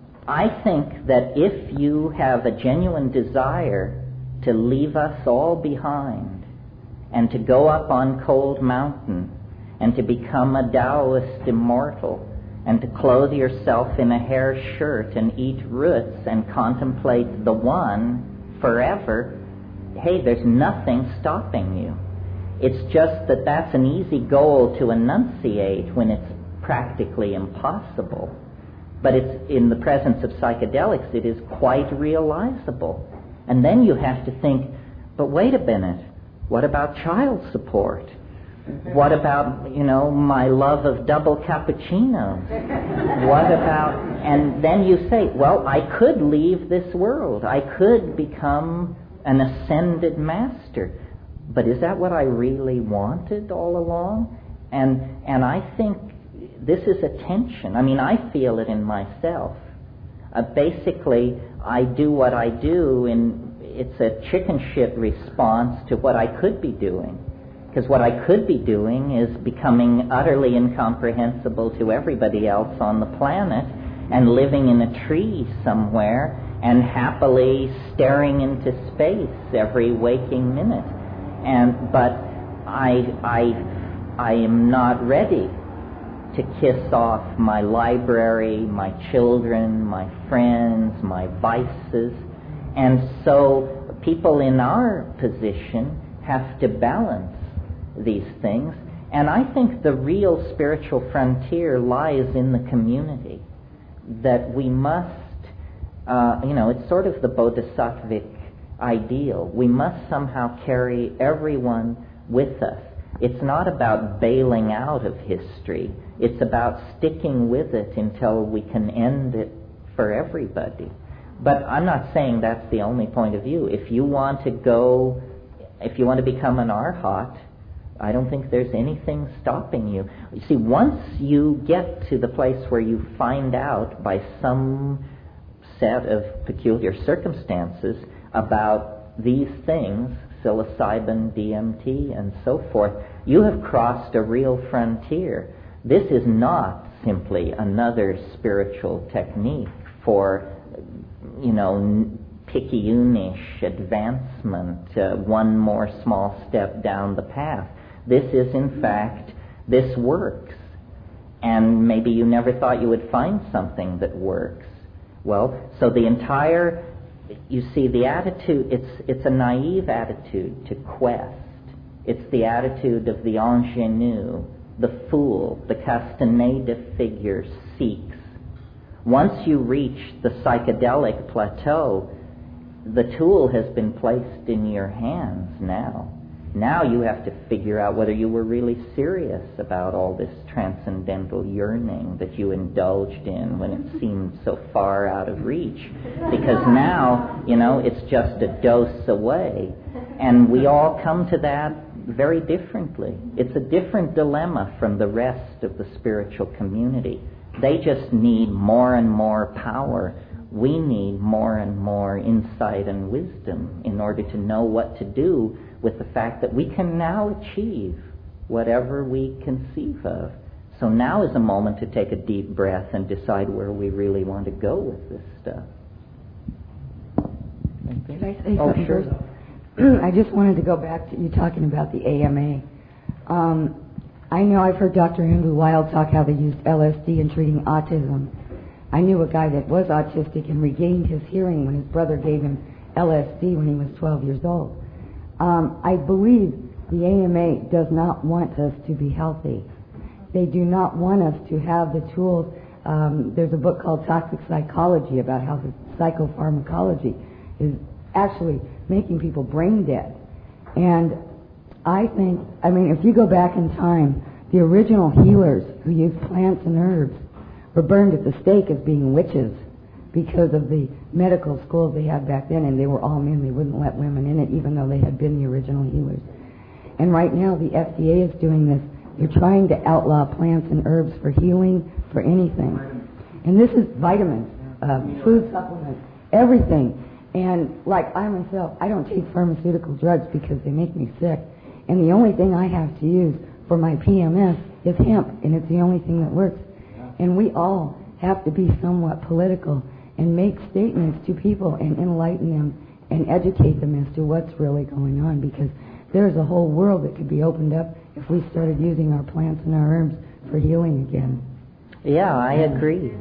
I think that if you have a genuine desire to leave us all behind and to go up on Cold Mountain and to become a Taoist immortal and to clothe yourself in a hair shirt and eat roots and contemplate the One forever, hey, there's nothing stopping you. It's just that that's an easy goal to enunciate when it's practically impossible. But it's in the presence of psychedelics, it is quite realizable. And then you have to think, but wait a minute, what about child support? What about, you know, my love of double cappuccinos? What about, and then you say, well, I could leave this world. I could become an ascended master. But is that what I really wanted all along? And and I think this is a tension. I mean, I feel it in myself. Uh, basically, I do what I do, and it's a chicken shit response to what I could be doing. Because what I could be doing is becoming utterly incomprehensible to everybody else on the planet and living in a tree somewhere and happily staring into space every waking minute. And but I I I am not ready to kiss off my library, my children, my friends, my vices. And so people in our position have to balance these things. And I think the real spiritual frontier lies in the community, that we must, uh, you know, it's sort of the bodhisattvic ideal. We must somehow carry everyone with us. It's not about bailing out of history. It's about sticking with it until we can end it for everybody. But I'm not saying that's the only point of view. If you want to go, if you want to become an arhat, I don't think there's anything stopping you. You see, once you get to the place where you find out by some set of peculiar circumstances about these things, psilocybin, D M T, and so forth, you have crossed a real frontier. This is not simply another spiritual technique for, you know, picayunish advancement, uh, one more small step down the path. This is, in fact, this works. And maybe you never thought you would find something that works. Well, so the entire, you see, the attitude, it's it's a naive attitude to quest. It's the attitude of the ingénu, the fool, the Castaneda figure seeks. Once you reach the psychedelic plateau, the tool has been placed in your hands now. Now you have to figure out whether you were really serious about all this transcendental yearning that you indulged in when it seemed so far out of reach. Because now, you know, it's just a dose away. And we all come to that very differently. It's a different dilemma from the rest of the spiritual community. They just need more and more power. We need more and more insight and wisdom in order to know what to do with the fact that we can now achieve whatever we conceive of. So now is a moment to take a deep breath and decide where we really want to go with this stuff. Can I say oh, something sure. first? I just wanted to go back to you talking about the A M A. Um, I know I've heard Doctor Andrew Weil talk how they used L S D in treating autism. I knew a guy that was autistic and regained his hearing when his brother gave him L S D when he was twelve years old. Um, I believe the A M A does not want us to be healthy. They do not want us to have the tools. Um, there's a book called Toxic Psychology about how the psychopharmacology is actually making people brain dead. And I think, I mean, if you go back in time, the original healers who used plants and herbs were burned at the stake as being witches because of the medical schools they had back then, and they were all men. They wouldn't let women in it, even though they had been the original healers. And right now, the F D A is doing this. They're trying to outlaw plants and herbs for healing, for anything. And this is vitamins, uh, food supplements, everything. And like I myself, I don't take pharmaceutical drugs because they make me sick. And the only thing I have to use for my P M S is hemp, and it's the only thing that works. And we all have to be somewhat political and make statements to people and enlighten them and educate them as to what's really going on, because there's a whole world that could be opened up if we started using our plants and our herbs for healing again. Yeah, I agree.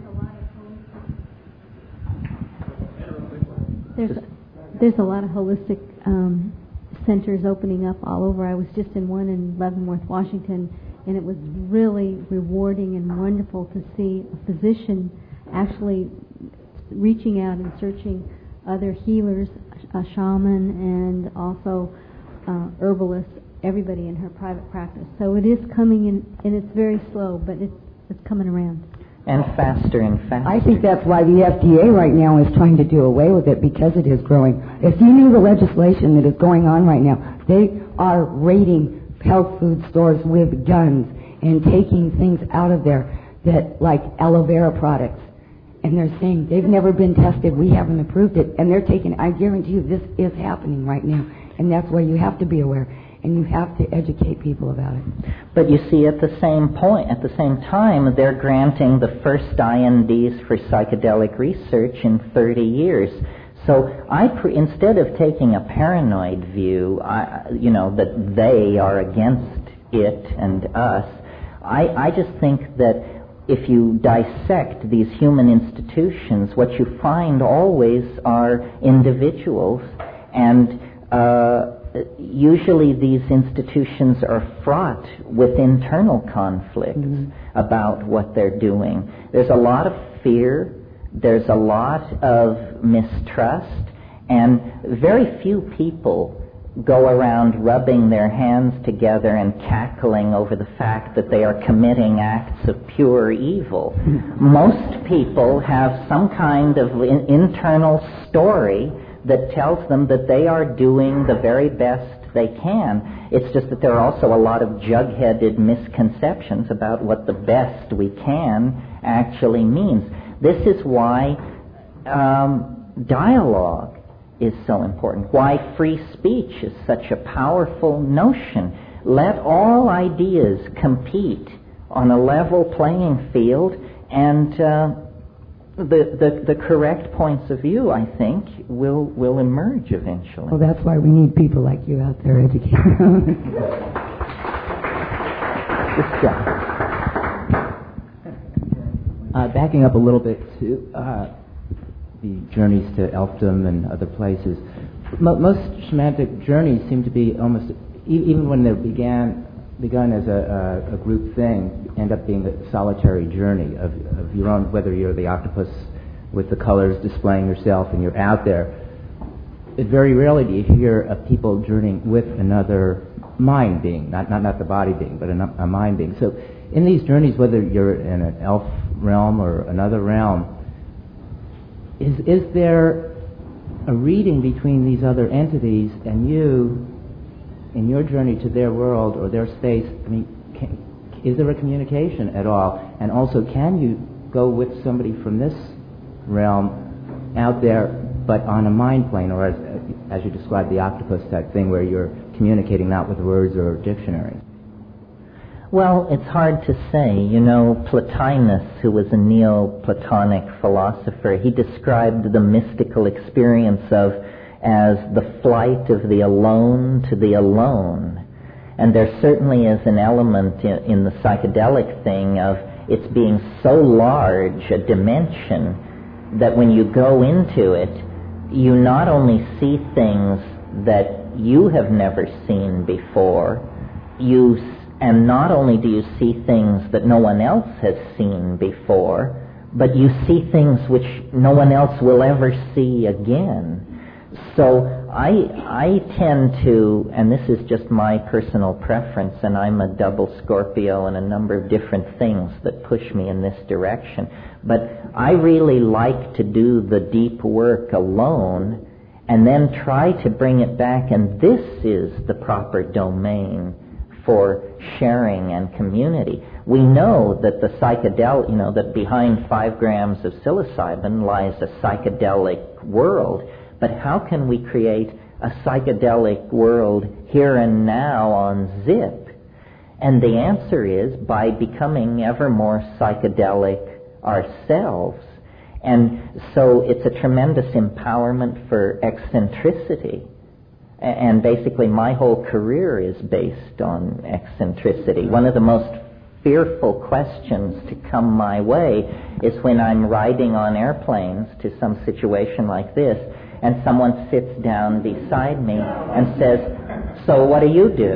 There's there's a lot of holistic um, centers opening up all over. I was just in one in Leavenworth, Washington, and it was really rewarding and wonderful to see a physician actually reaching out and searching other healers, a shaman, and also uh, herbalists, everybody in her private practice. So it is coming in, and it's very slow, but it's it's coming around. And faster and faster. I think that's why the F D A right now is trying to do away with it, because it is growing. If you knew the legislation that is going on right now, they are raiding health food stores with guns and taking things out of there that, like aloe vera products. And they're saying they've never been tested, we haven't approved it. And they're taking, I guarantee you this is happening right now. And that's why you have to be aware. And you have to educate people about it. But you see, at the same point, at the same time, they're granting the first I N Ds for psychedelic research in thirty years. So I, pre- instead of taking a paranoid view, I, you know, that they are against it and us, I, I just think that if you dissect these human institutions, what you find always are individuals, and uh, usually these institutions are fraught with internal conflicts mm-hmm. about what they're doing. There's a lot of fear, there's a lot of mistrust, and very few people go around rubbing their hands together and cackling over the fact that they are committing acts of pure evil. Most people have some kind of in- internal story that tells them that they are doing the very best they can. It's just that there are also a lot of jug-headed misconceptions about what the best we can actually means. This is why um, dialogue is so important, why free speech is such a powerful notion. Let all ideas compete on a level playing field, and uh, the, the the correct points of view, I think, will will emerge eventually. Well, that's why we need people like you out there educating. uh, backing up a little bit to uh, the journeys to elfdom and other places. Mo- most shamanic journeys seem to be almost, e- even when they began, begun as a, a, a group thing, end up being a solitary journey of, of your own, whether you're the octopus with the colors displaying yourself and you're out there. It very rarely do you hear of people journeying with another mind being, not, not, not the body being, but a, a mind being. So in these journeys, whether you're in an elf realm or another realm, Is is there a reading between these other entities and you in your journey to their world or their space? I mean, can, is there a communication at all? And also, can you go with somebody from this realm out there, but on a mind plane, or as, as you described, the octopus type thing, where you're communicating not with words or dictionary? Well, it's hard to say. You know, Plotinus, who was a Neoplatonic philosopher, he described the mystical experience of as the flight of the alone to the alone. And there certainly is an element in, in the psychedelic thing of its being so large a dimension that when you go into it, you not only see things that you have never seen before, you And not only do you see things that no one else has seen before, but you see things which no one else will ever see again. So I I tend to, and this is just my personal preference, and I'm a double Scorpio and a number of different things that push me in this direction, but I really like to do the deep work alone and then try to bring it back, and this is the proper domain for sharing and community. We know that the psychedelic, you know, that behind five grams of psilocybin lies a psychedelic world, but how can we create a psychedelic world here and now on Zip? And the answer is by becoming ever more psychedelic ourselves. And so it's a tremendous empowerment for eccentricity. And basically my whole career is based on eccentricity. One of the most fearful questions to come my way is when I'm riding on airplanes to some situation like this, and someone sits down beside me and says, "So what do you do?"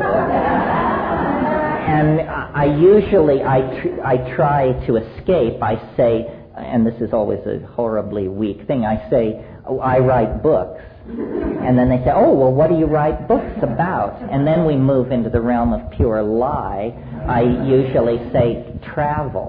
And I usually, I, tr- I try to escape. I say, and this is always a horribly weak thing, I say, oh, I write books. And then they say, "Oh, well, what do you write books about?" And then we move into the realm of pure lie. I usually say, "Travel."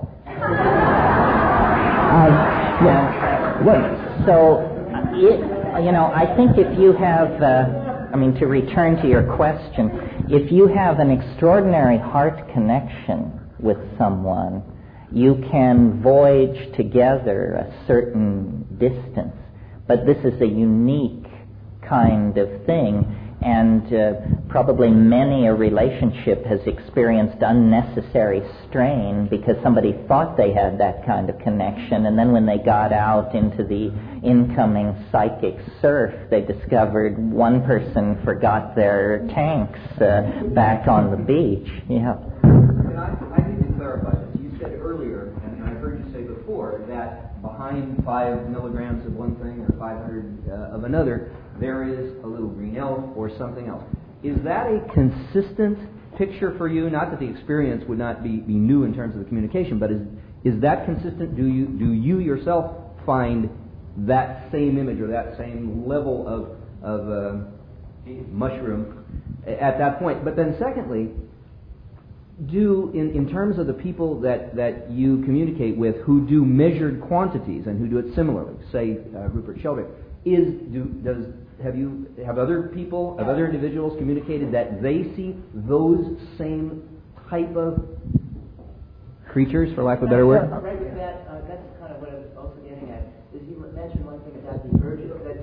um, yeah. Well, so, it, you know, I think if you have, uh, I mean, to return to your question, if you have an extraordinary heart connection with someone, you can voyage together a certain distance. But this is a unique kind of thing, and uh, probably many a relationship has experienced unnecessary strain because somebody thought they had that kind of connection, and then when they got out into the incoming psychic surf, they discovered one person forgot their tanks uh, back on the beach. Yeah. I, I need to clarify before, that behind five milligrams of one thing or five hundred uh, of another, there is a little green elf or something else. Is that a consistent picture for you? Not that the experience would not be, be new in terms of the communication, but is is that consistent? Do you do you yourself find that same image or that same level of of uh, mushroom at that point? But then secondly, do in, in terms of the people that, that you communicate with who do measured quantities and who do it similarly, say uh, Rupert Sheldrake, is do does have you have other people, have other individuals communicated that they see those same type of creatures, for lack of a better word? Right with that, uh, that's kind of what I was also getting at. Is you mentioned one thing about the urges that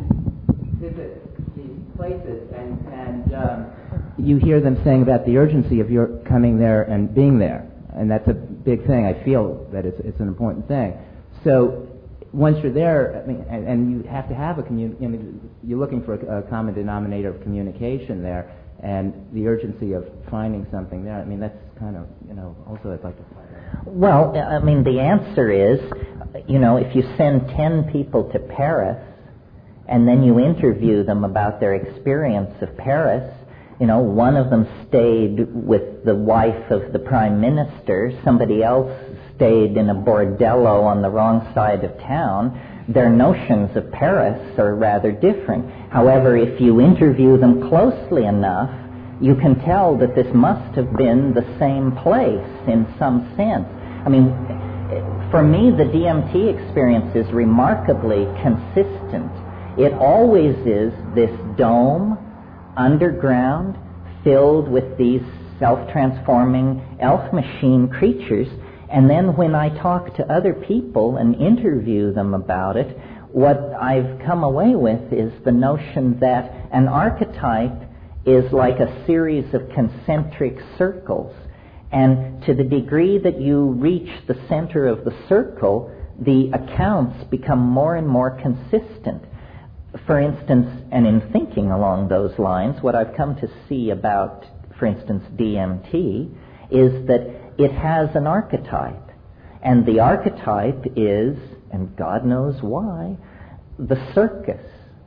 you visit these places and and um, you hear them saying about the urgency of your coming there and being there, and that's a big thing. I feel that it's it's an important thing. So once you're there, I mean, and, and you have to have a commun- I mean, you're looking for a, a common denominator of communication there, and the urgency of finding something there. I mean, that's kind of, you know, also I'd like to find out. Well, I mean, the answer is, you know, if you send ten people to Paris and then you interview them about their experience of Paris, you know, one of them stayed with the wife of the prime minister, somebody else stayed in a bordello on the wrong side of town, their notions of Paris are rather different. However, if you interview them closely enough, you can tell that this must have been the same place in some sense. I mean, for me, the D M T experience is remarkably consistent. It always is this dome, underground, filled with these self-transforming elf machine creatures. And then when I talk to other people and interview them about it, what I've come away with is the notion that an archetype is like a series of concentric circles. And to the degree that you reach the center of the circle, the accounts become more and more consistent. For instance, and in thinking along those lines, what I've come to see about, for instance, D M T, is that it has an archetype. And the archetype is, and God knows why, the circus.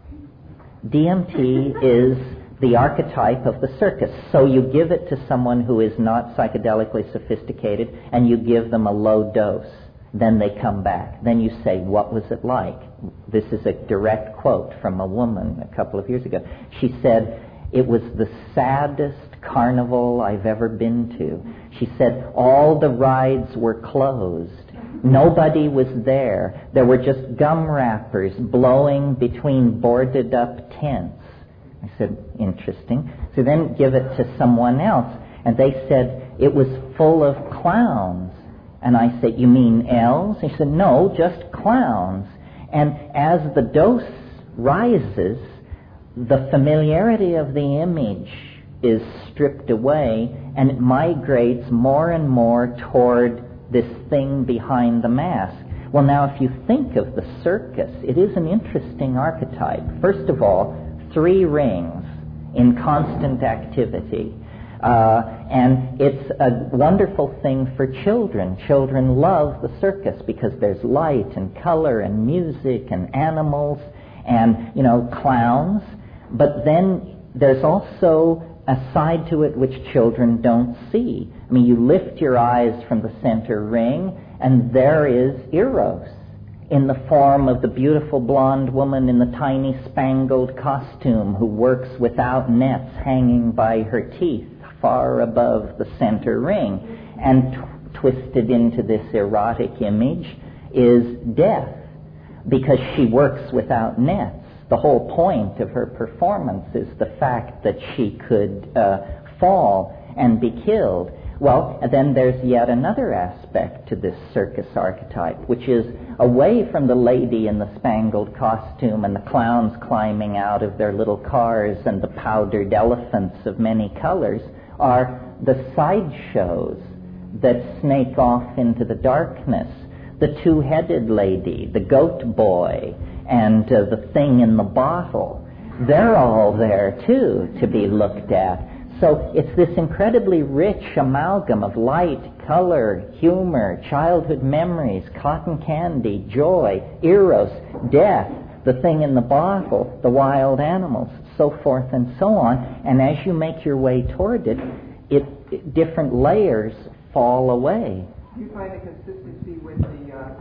D M T is the archetype of the circus. So you give it to someone who is not psychedelically sophisticated, and you give them a low dose. Then they come back. Then you say, what was it like? This is a direct quote from a woman a couple of years ago. She said, it was the saddest carnival I've ever been to. She said, all the rides were closed. Nobody was there. There were just gum wrappers blowing between boarded up tents. I said, interesting. So then give it to someone else. And they said, it was full of clowns. And I said, you mean elves? He said, no, just clowns. And as the dose rises, the familiarity of the image is stripped away, and it migrates more and more toward this thing behind the mask. Well, now, if you think of the circus, it is an interesting archetype. First of all, three rings in constant activity. Uh, and it's a wonderful thing for children. Children love the circus because there's light and color and music and animals and, you know, clowns. But then there's also a side to it which children don't see. I mean, you lift your eyes from the center ring, and there is Eros in the form of the beautiful blonde woman in the tiny spangled costume who works without nets hanging by her teeth far above the center ring. And t- twisted into this erotic image is Death, because she works without nets. The whole point of her performance is the fact that she could uh, fall and be killed. Well, then there's yet another aspect to this circus archetype, which is away from the lady in the spangled costume and the clowns climbing out of their little cars and the powdered elephants of many colors, are the sideshows that snake off into the darkness. The two-headed lady, the goat boy, and uh, the thing in the bottle. They're all there, too, to be looked at. So it's this incredibly rich amalgam of light, color, humor, childhood memories, cotton candy, joy, eros, death, the thing in the bottle, the wild animals, so forth and so on. And as you make your way toward it, it, it different layers fall away. Do you find a consistency with the... Uh,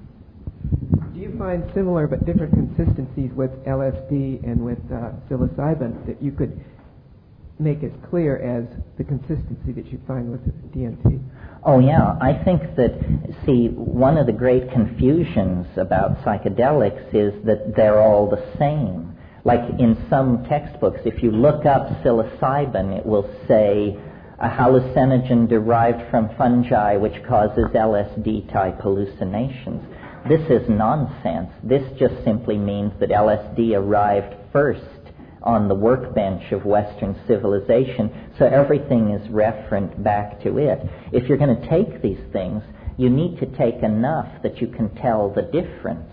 do you find similar but different consistencies with L S D and with uh, psilocybin that you could make as clear as the consistency that you find with D M T? Oh, yeah. I think that, see, one of the great confusions about psychedelics is that they're all the same. Like in some textbooks, if you look up psilocybin, it will say a hallucinogen derived from fungi which causes L S D-type hallucinations. This is nonsense. This just simply means that L S D arrived first on the workbench of Western civilization, so everything is referent back to it. If you're going to take these things, you need to take enough that you can tell the difference.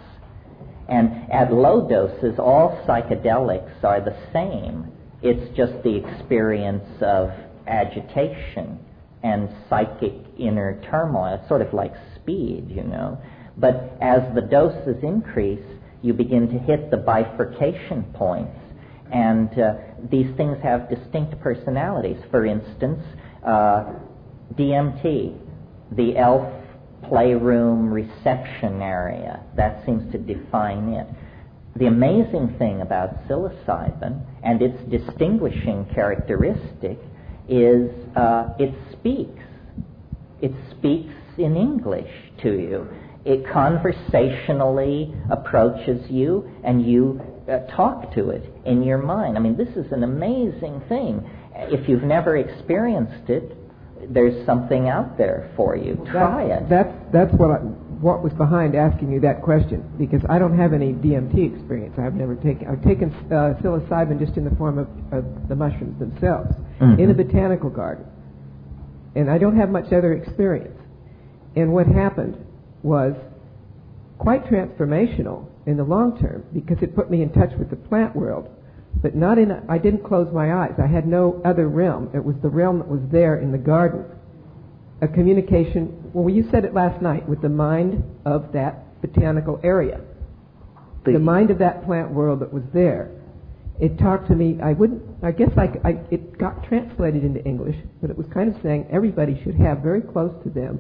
And at low doses, all psychedelics are the same. It's just the experience of agitation and psychic inner turmoil. It's sort of like speed, you know. But as the doses increase, you begin to hit the bifurcation points. And uh, these things have distinct personalities. For instance, uh, D M T, the elf playroom reception area, that seems to define it. The amazing thing about psilocybin and its distinguishing characteristic is uh, it speaks. It speaks in English to you. It conversationally approaches you, and you uh, talk to it in your mind. I mean, this is an amazing thing. If you've never experienced it, there's something out there for you. Try that's, it. That's that's what I, what was behind asking you that question, because I don't have any D M T experience. I've never taken. I've taken uh, psilocybin just in the form of, of the mushrooms themselves mm-hmm. in a botanical garden, and I don't have much other experience. And what happened was quite transformational in the long term, because it put me in touch with the plant world, but not in a, I didn't close my eyes. I had no other realm. It was the realm that was there in the garden. A communication, well, you said it last night, with the mind of that botanical area. The, the mind of that plant world that was there. It talked to me, I wouldn't, I guess I, I, it got translated into English, but it was kind of saying everybody should have very close to them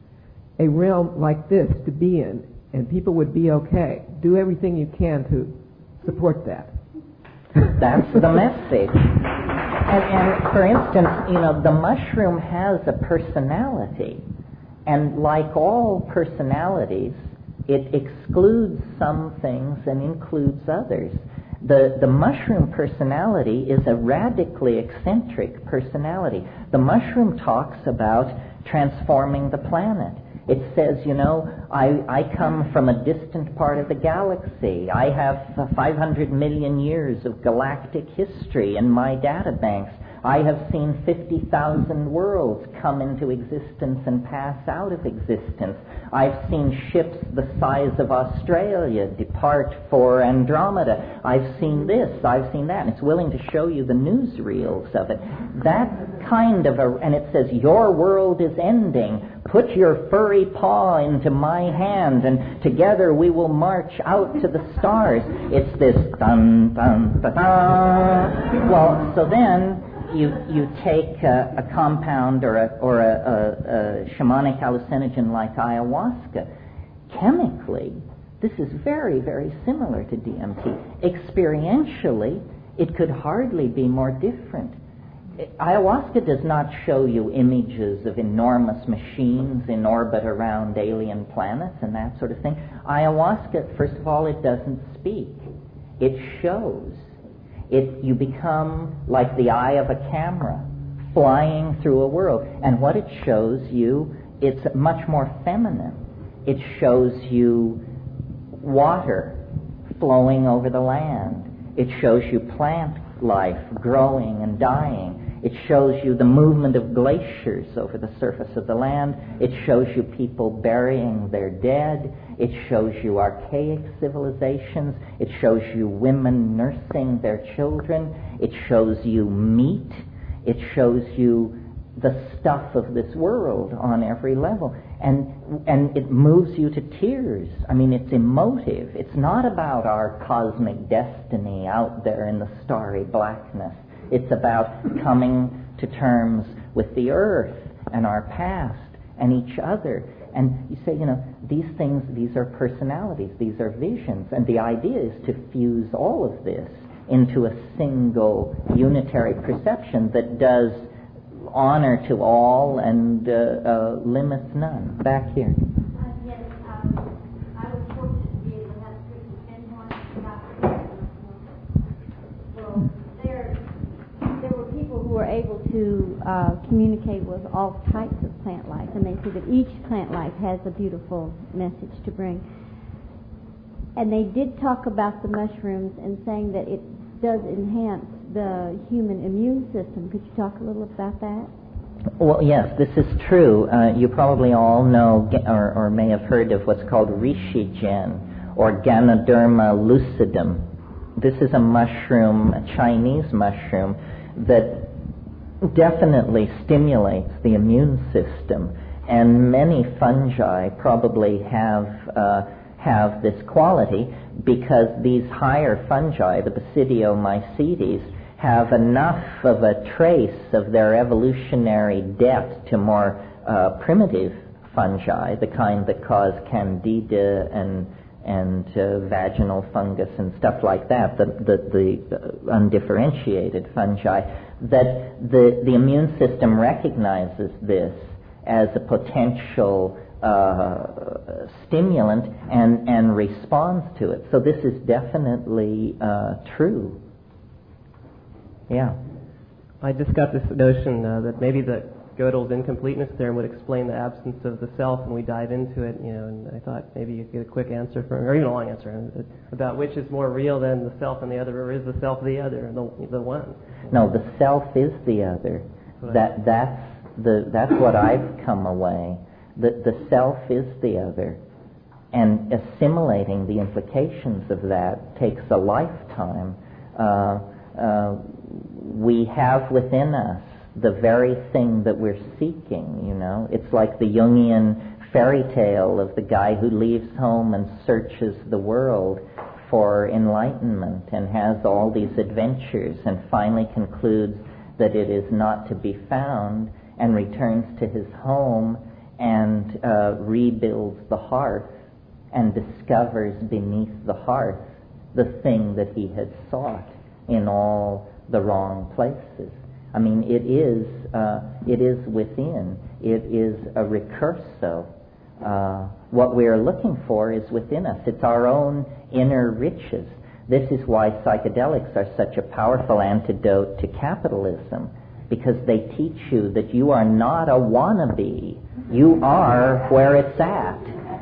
a realm like this to be in, and people would be okay. Do everything you can to support that. That's the message. And, and for instance, you know, the mushroom has a personality, and like all personalities, it excludes some things and includes others. The, the mushroom personality is a radically eccentric personality. The mushroom talks about transforming the planet. It says, you know, I, I come from a distant part of the galaxy. I have uh, five hundred million years of galactic history in my data banks. I have seen fifty thousand worlds come into existence and pass out of existence. I've seen ships the size of Australia depart for Andromeda. I've seen this, I've seen that. And it's willing to show you the newsreels of it. That kind of a, and it says, your world is ending. Put your furry paw into my hand, and together we will march out to the stars. It's this dun, dun, dun, dun. Well, so then you you take a, a compound or a or a, a, a shamanic hallucinogen like ayahuasca. Chemically, this is very, very similar to D M T. Experientially, it could hardly be more different. Ayahuasca does not show you images of enormous machines in orbit around alien planets and that sort of thing. Ayahuasca, first of all, it doesn't speak. It shows. It, you become like the eye of a camera, flying through a world. And what it shows you, it's much more feminine. It shows you water flowing over the land. It shows you plant life growing and dying. It shows you the movement of glaciers over the surface of the land. It shows you people burying their dead. It shows you archaic civilizations. It shows you women nursing their children. It shows you meat. It shows you the stuff of this world on every level. And and it moves you to tears. I mean, it's emotive. It's not about our cosmic destiny out there in the starry blackness. It's about coming to terms with the earth and our past and each other. And you say, you know, these things, these are personalities, these are visions. And the idea is to fuse all of this into a single unitary perception that does honor to all and uh, uh, limits none. Back here. Uh, yes, um, I was fortunate to be able to have Christy Fenhorn and Doctor Well, there, there were people who were able to uh, communicate with all types of plant life, and they see that each plant life has a beautiful message to bring. And they did talk about the mushrooms and saying that it does enhance the human immune system. Could you talk a little about that? Well, yes, this is true. Uh, you probably all know or, or may have heard of what's called Rishigen or Ganoderma lucidum. This is a mushroom, a Chinese mushroom, that definitely stimulates the immune system. And many fungi probably have uh, have this quality because these higher fungi, the Basidiomycetes, have enough of a trace of their evolutionary debt to more uh, primitive fungi, the kind that cause candida and and uh, vaginal fungus and stuff like that, the the, the undifferentiated fungi, that the the immune system recognizes this as a potential uh, stimulant and and responds to it. So this is definitely uh, true. Yeah. I just got this notion uh, that maybe the Gödel's incompleteness theorem would explain the absence of the self, and we dive into it, you know, and I thought maybe you'd get a quick answer from, or even a long answer, about which is more real than the self and the other, or is the self the other, the, the one? No, the self is the other. That that's the that's what I've come away. The the self is the other, and assimilating the implications of that takes a lifetime. Uh, uh, we have within us the very thing that we're seeking, you know. It's like the Jungian fairy tale of the guy who leaves home and searches the world for enlightenment and has all these adventures and finally concludes that it is not to be found and returns to his home and uh, rebuilds the hearth and discovers beneath the hearth the thing that he had sought in all the wrong places. I mean, it is uh, it is within. It is a recurso. Uh, what we are looking for is within us. It's our own inner riches. This is why psychedelics are such a powerful antidote to capitalism, because they teach you that you are not a wannabe. You are where it's at.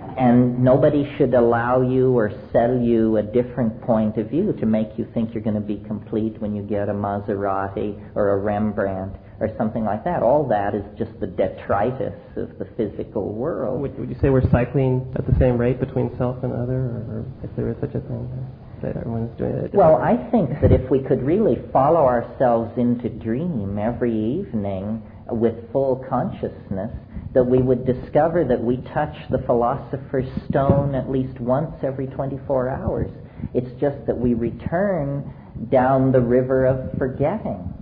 And nobody should allow you or sell you a different point of view to make you think you're going to be complete when you get a Maserati or a Rembrandt or something like that. All that is just the detritus of the physical world. Would, would you say we're cycling at the same rate between self and other, or, or if there is such a thing, that everyone's doing it? Well, I think that if we could really follow ourselves into dream every evening with full consciousness, that we would discover that we touch the philosopher's stone at least once every twenty-four hours. It's just that we return down the river of forgetting,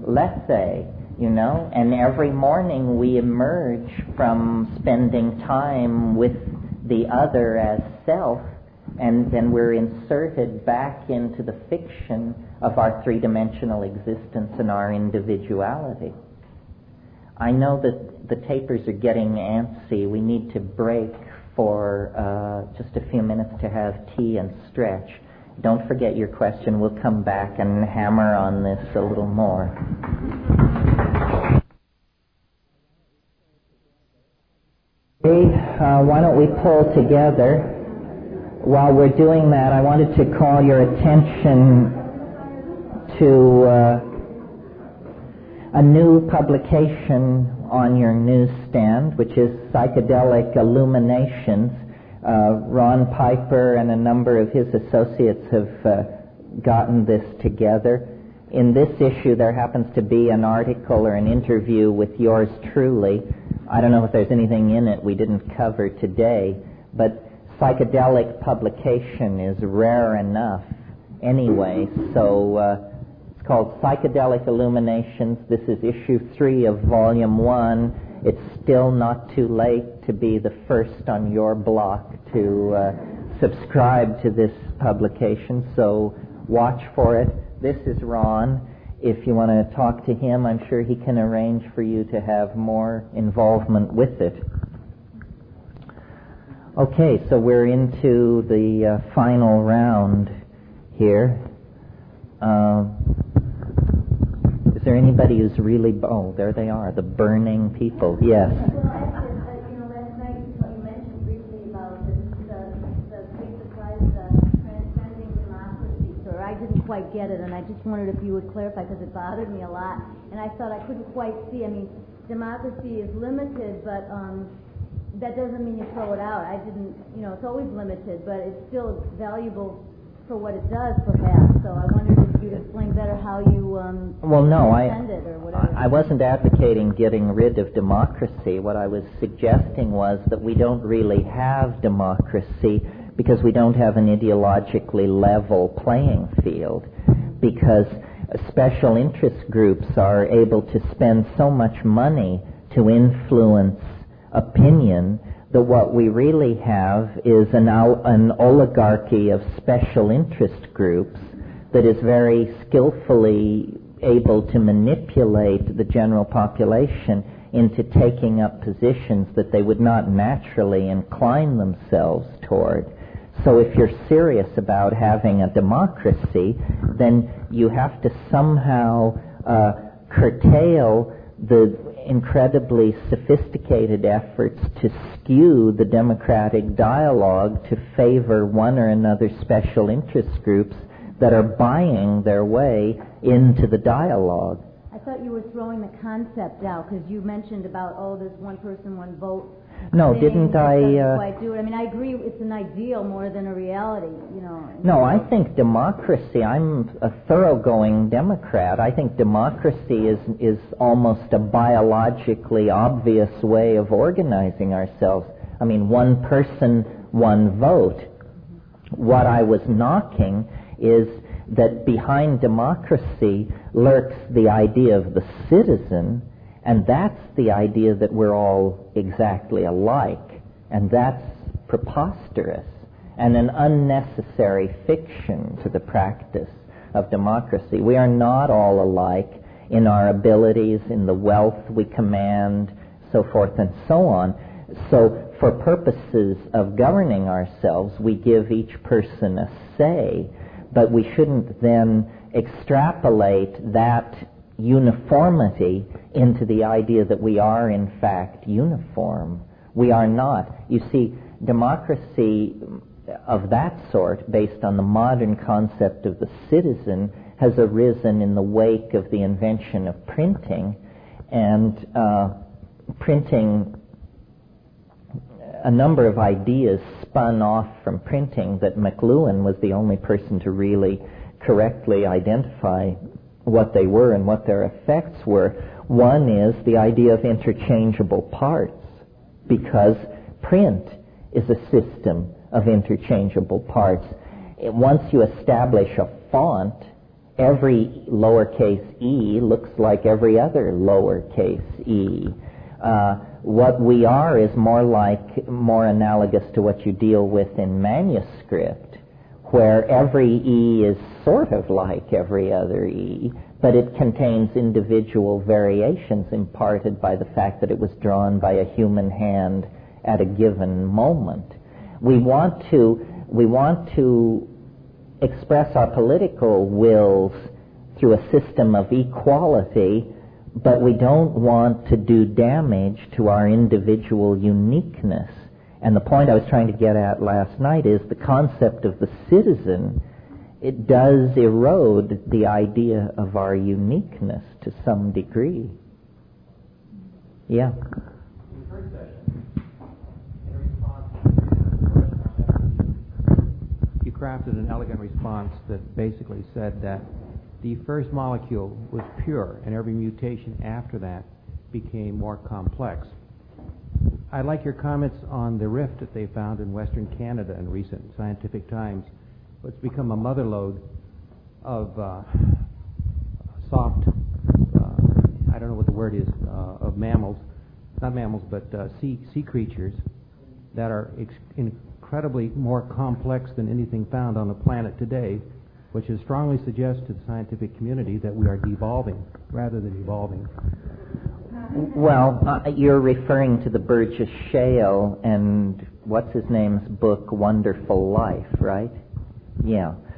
lethe, you know, and every morning we emerge from spending time with the other as self, and then we're inserted back into the fiction of our three-dimensional existence and our individuality. I know that the tapers are getting antsy. We need to break for uh, just a few minutes to have tea and stretch. Don't forget your question. We'll come back and hammer on this a little more. Okay, uh, why don't we pull together? While we're doing that, I wanted to call your attention to Uh, a new publication on your newsstand, which is Psychedelic Illuminations. Uh, Ron Piper and a number of his associates have uh, gotten this together in this issue there happens to be an article or an interview with yours truly. I don't know if there's anything in it we didn't cover today, but psychedelic publication is rare enough anyway, so uh, it's called Psychedelic Illuminations. This is issue three of volume one. It's still not too late to be the first on your block to uh, subscribe to this publication, so watch for it. This is Ron. If you want to talk to him, I'm sure he can arrange for you to have more involvement with it. Okay, so we're into the uh, final round here. Uh, is there anybody who's really... Oh, there they are, the burning people. Yes. I didn't quite get it, and I just wondered if you would clarify, because it bothered me a lot, and I thought I couldn't quite see. I mean, democracy is limited, but um, that doesn't mean you throw it out. I didn't, you know, it's always limited, but it's still valuable for what it does, perhaps. So I wondered if you'd explain better how you um, well, no, I, it or whatever. I wasn't advocating getting rid of democracy. What I was suggesting was that we don't really have democracy because we don't have an ideologically level playing field, because special interest groups are able to spend so much money to influence opinion that what we really have is an, an oligarchy of special interest groups that is very skillfully able to manipulate the general population into taking up positions that they would not naturally incline themselves toward. So if you're serious about having a democracy, then you have to somehow uh, curtail the incredibly sophisticated efforts to skew the democratic dialogue to favor one or another special interest groups that are buying their way into the dialogue. I thought you were throwing the concept out, because you mentioned about, oh, there's one person, one vote. No, thing. didn't I... Uh, quite do it. I mean, I agree it's an ideal more than a reality, you know. No, I think democracy, I'm a thoroughgoing Democrat. I think democracy is, is almost a biologically obvious way of organizing ourselves. I mean, one person, one vote. What I was knocking is that behind democracy lurks the idea of the citizen, and that's the idea that we're all exactly alike, and that's preposterous and an unnecessary fiction to the practice of democracy. We are not all alike in our abilities, in the wealth we command, so forth and so on. So for purposes of governing ourselves, we give each person a say, but we shouldn't then extrapolate that uniformity into the idea that we are in fact uniform. We are not. You see, democracy of that sort, based on the modern concept of the citizen, has arisen in the wake of the invention of printing, and uh, printing, a number of ideas spun off from printing that McLuhan was the only person to really correctly identify what they were and what their effects were. One is the idea of interchangeable parts, because print is a system of interchangeable parts. Once you establish a font, every lowercase e looks like every other lowercase e. Uh, what we are is more like, more analogous to what you deal with in manuscript, where every E is sort of like every other E, but it contains individual variations imparted by the fact that it was drawn by a human hand at a given moment. We want to, we want to express our political wills through a system of equality, but we don't want to do damage to our individual uniqueness. And the point I was trying to get at last night is the concept of the citizen, it does erode the idea of our uniqueness to some degree. Yeah. In the first session, in response to the question, you crafted an elegant response that basically said that the first molecule was pure, and every mutation after that became more complex. I like your comments on the rift that they found in Western Canada in recent scientific times. It's become a mother lode of uh, soft, uh, I don't know what the word is, uh, of mammals, not mammals, but uh, sea, sea creatures that are ex- incredibly more complex than anything found on the planet today, which is strongly suggests to the scientific community that we are devolving rather than evolving. Well, uh, you're referring to the Burgess Shale and what's his name's book, Wonderful Life, right? Yeah.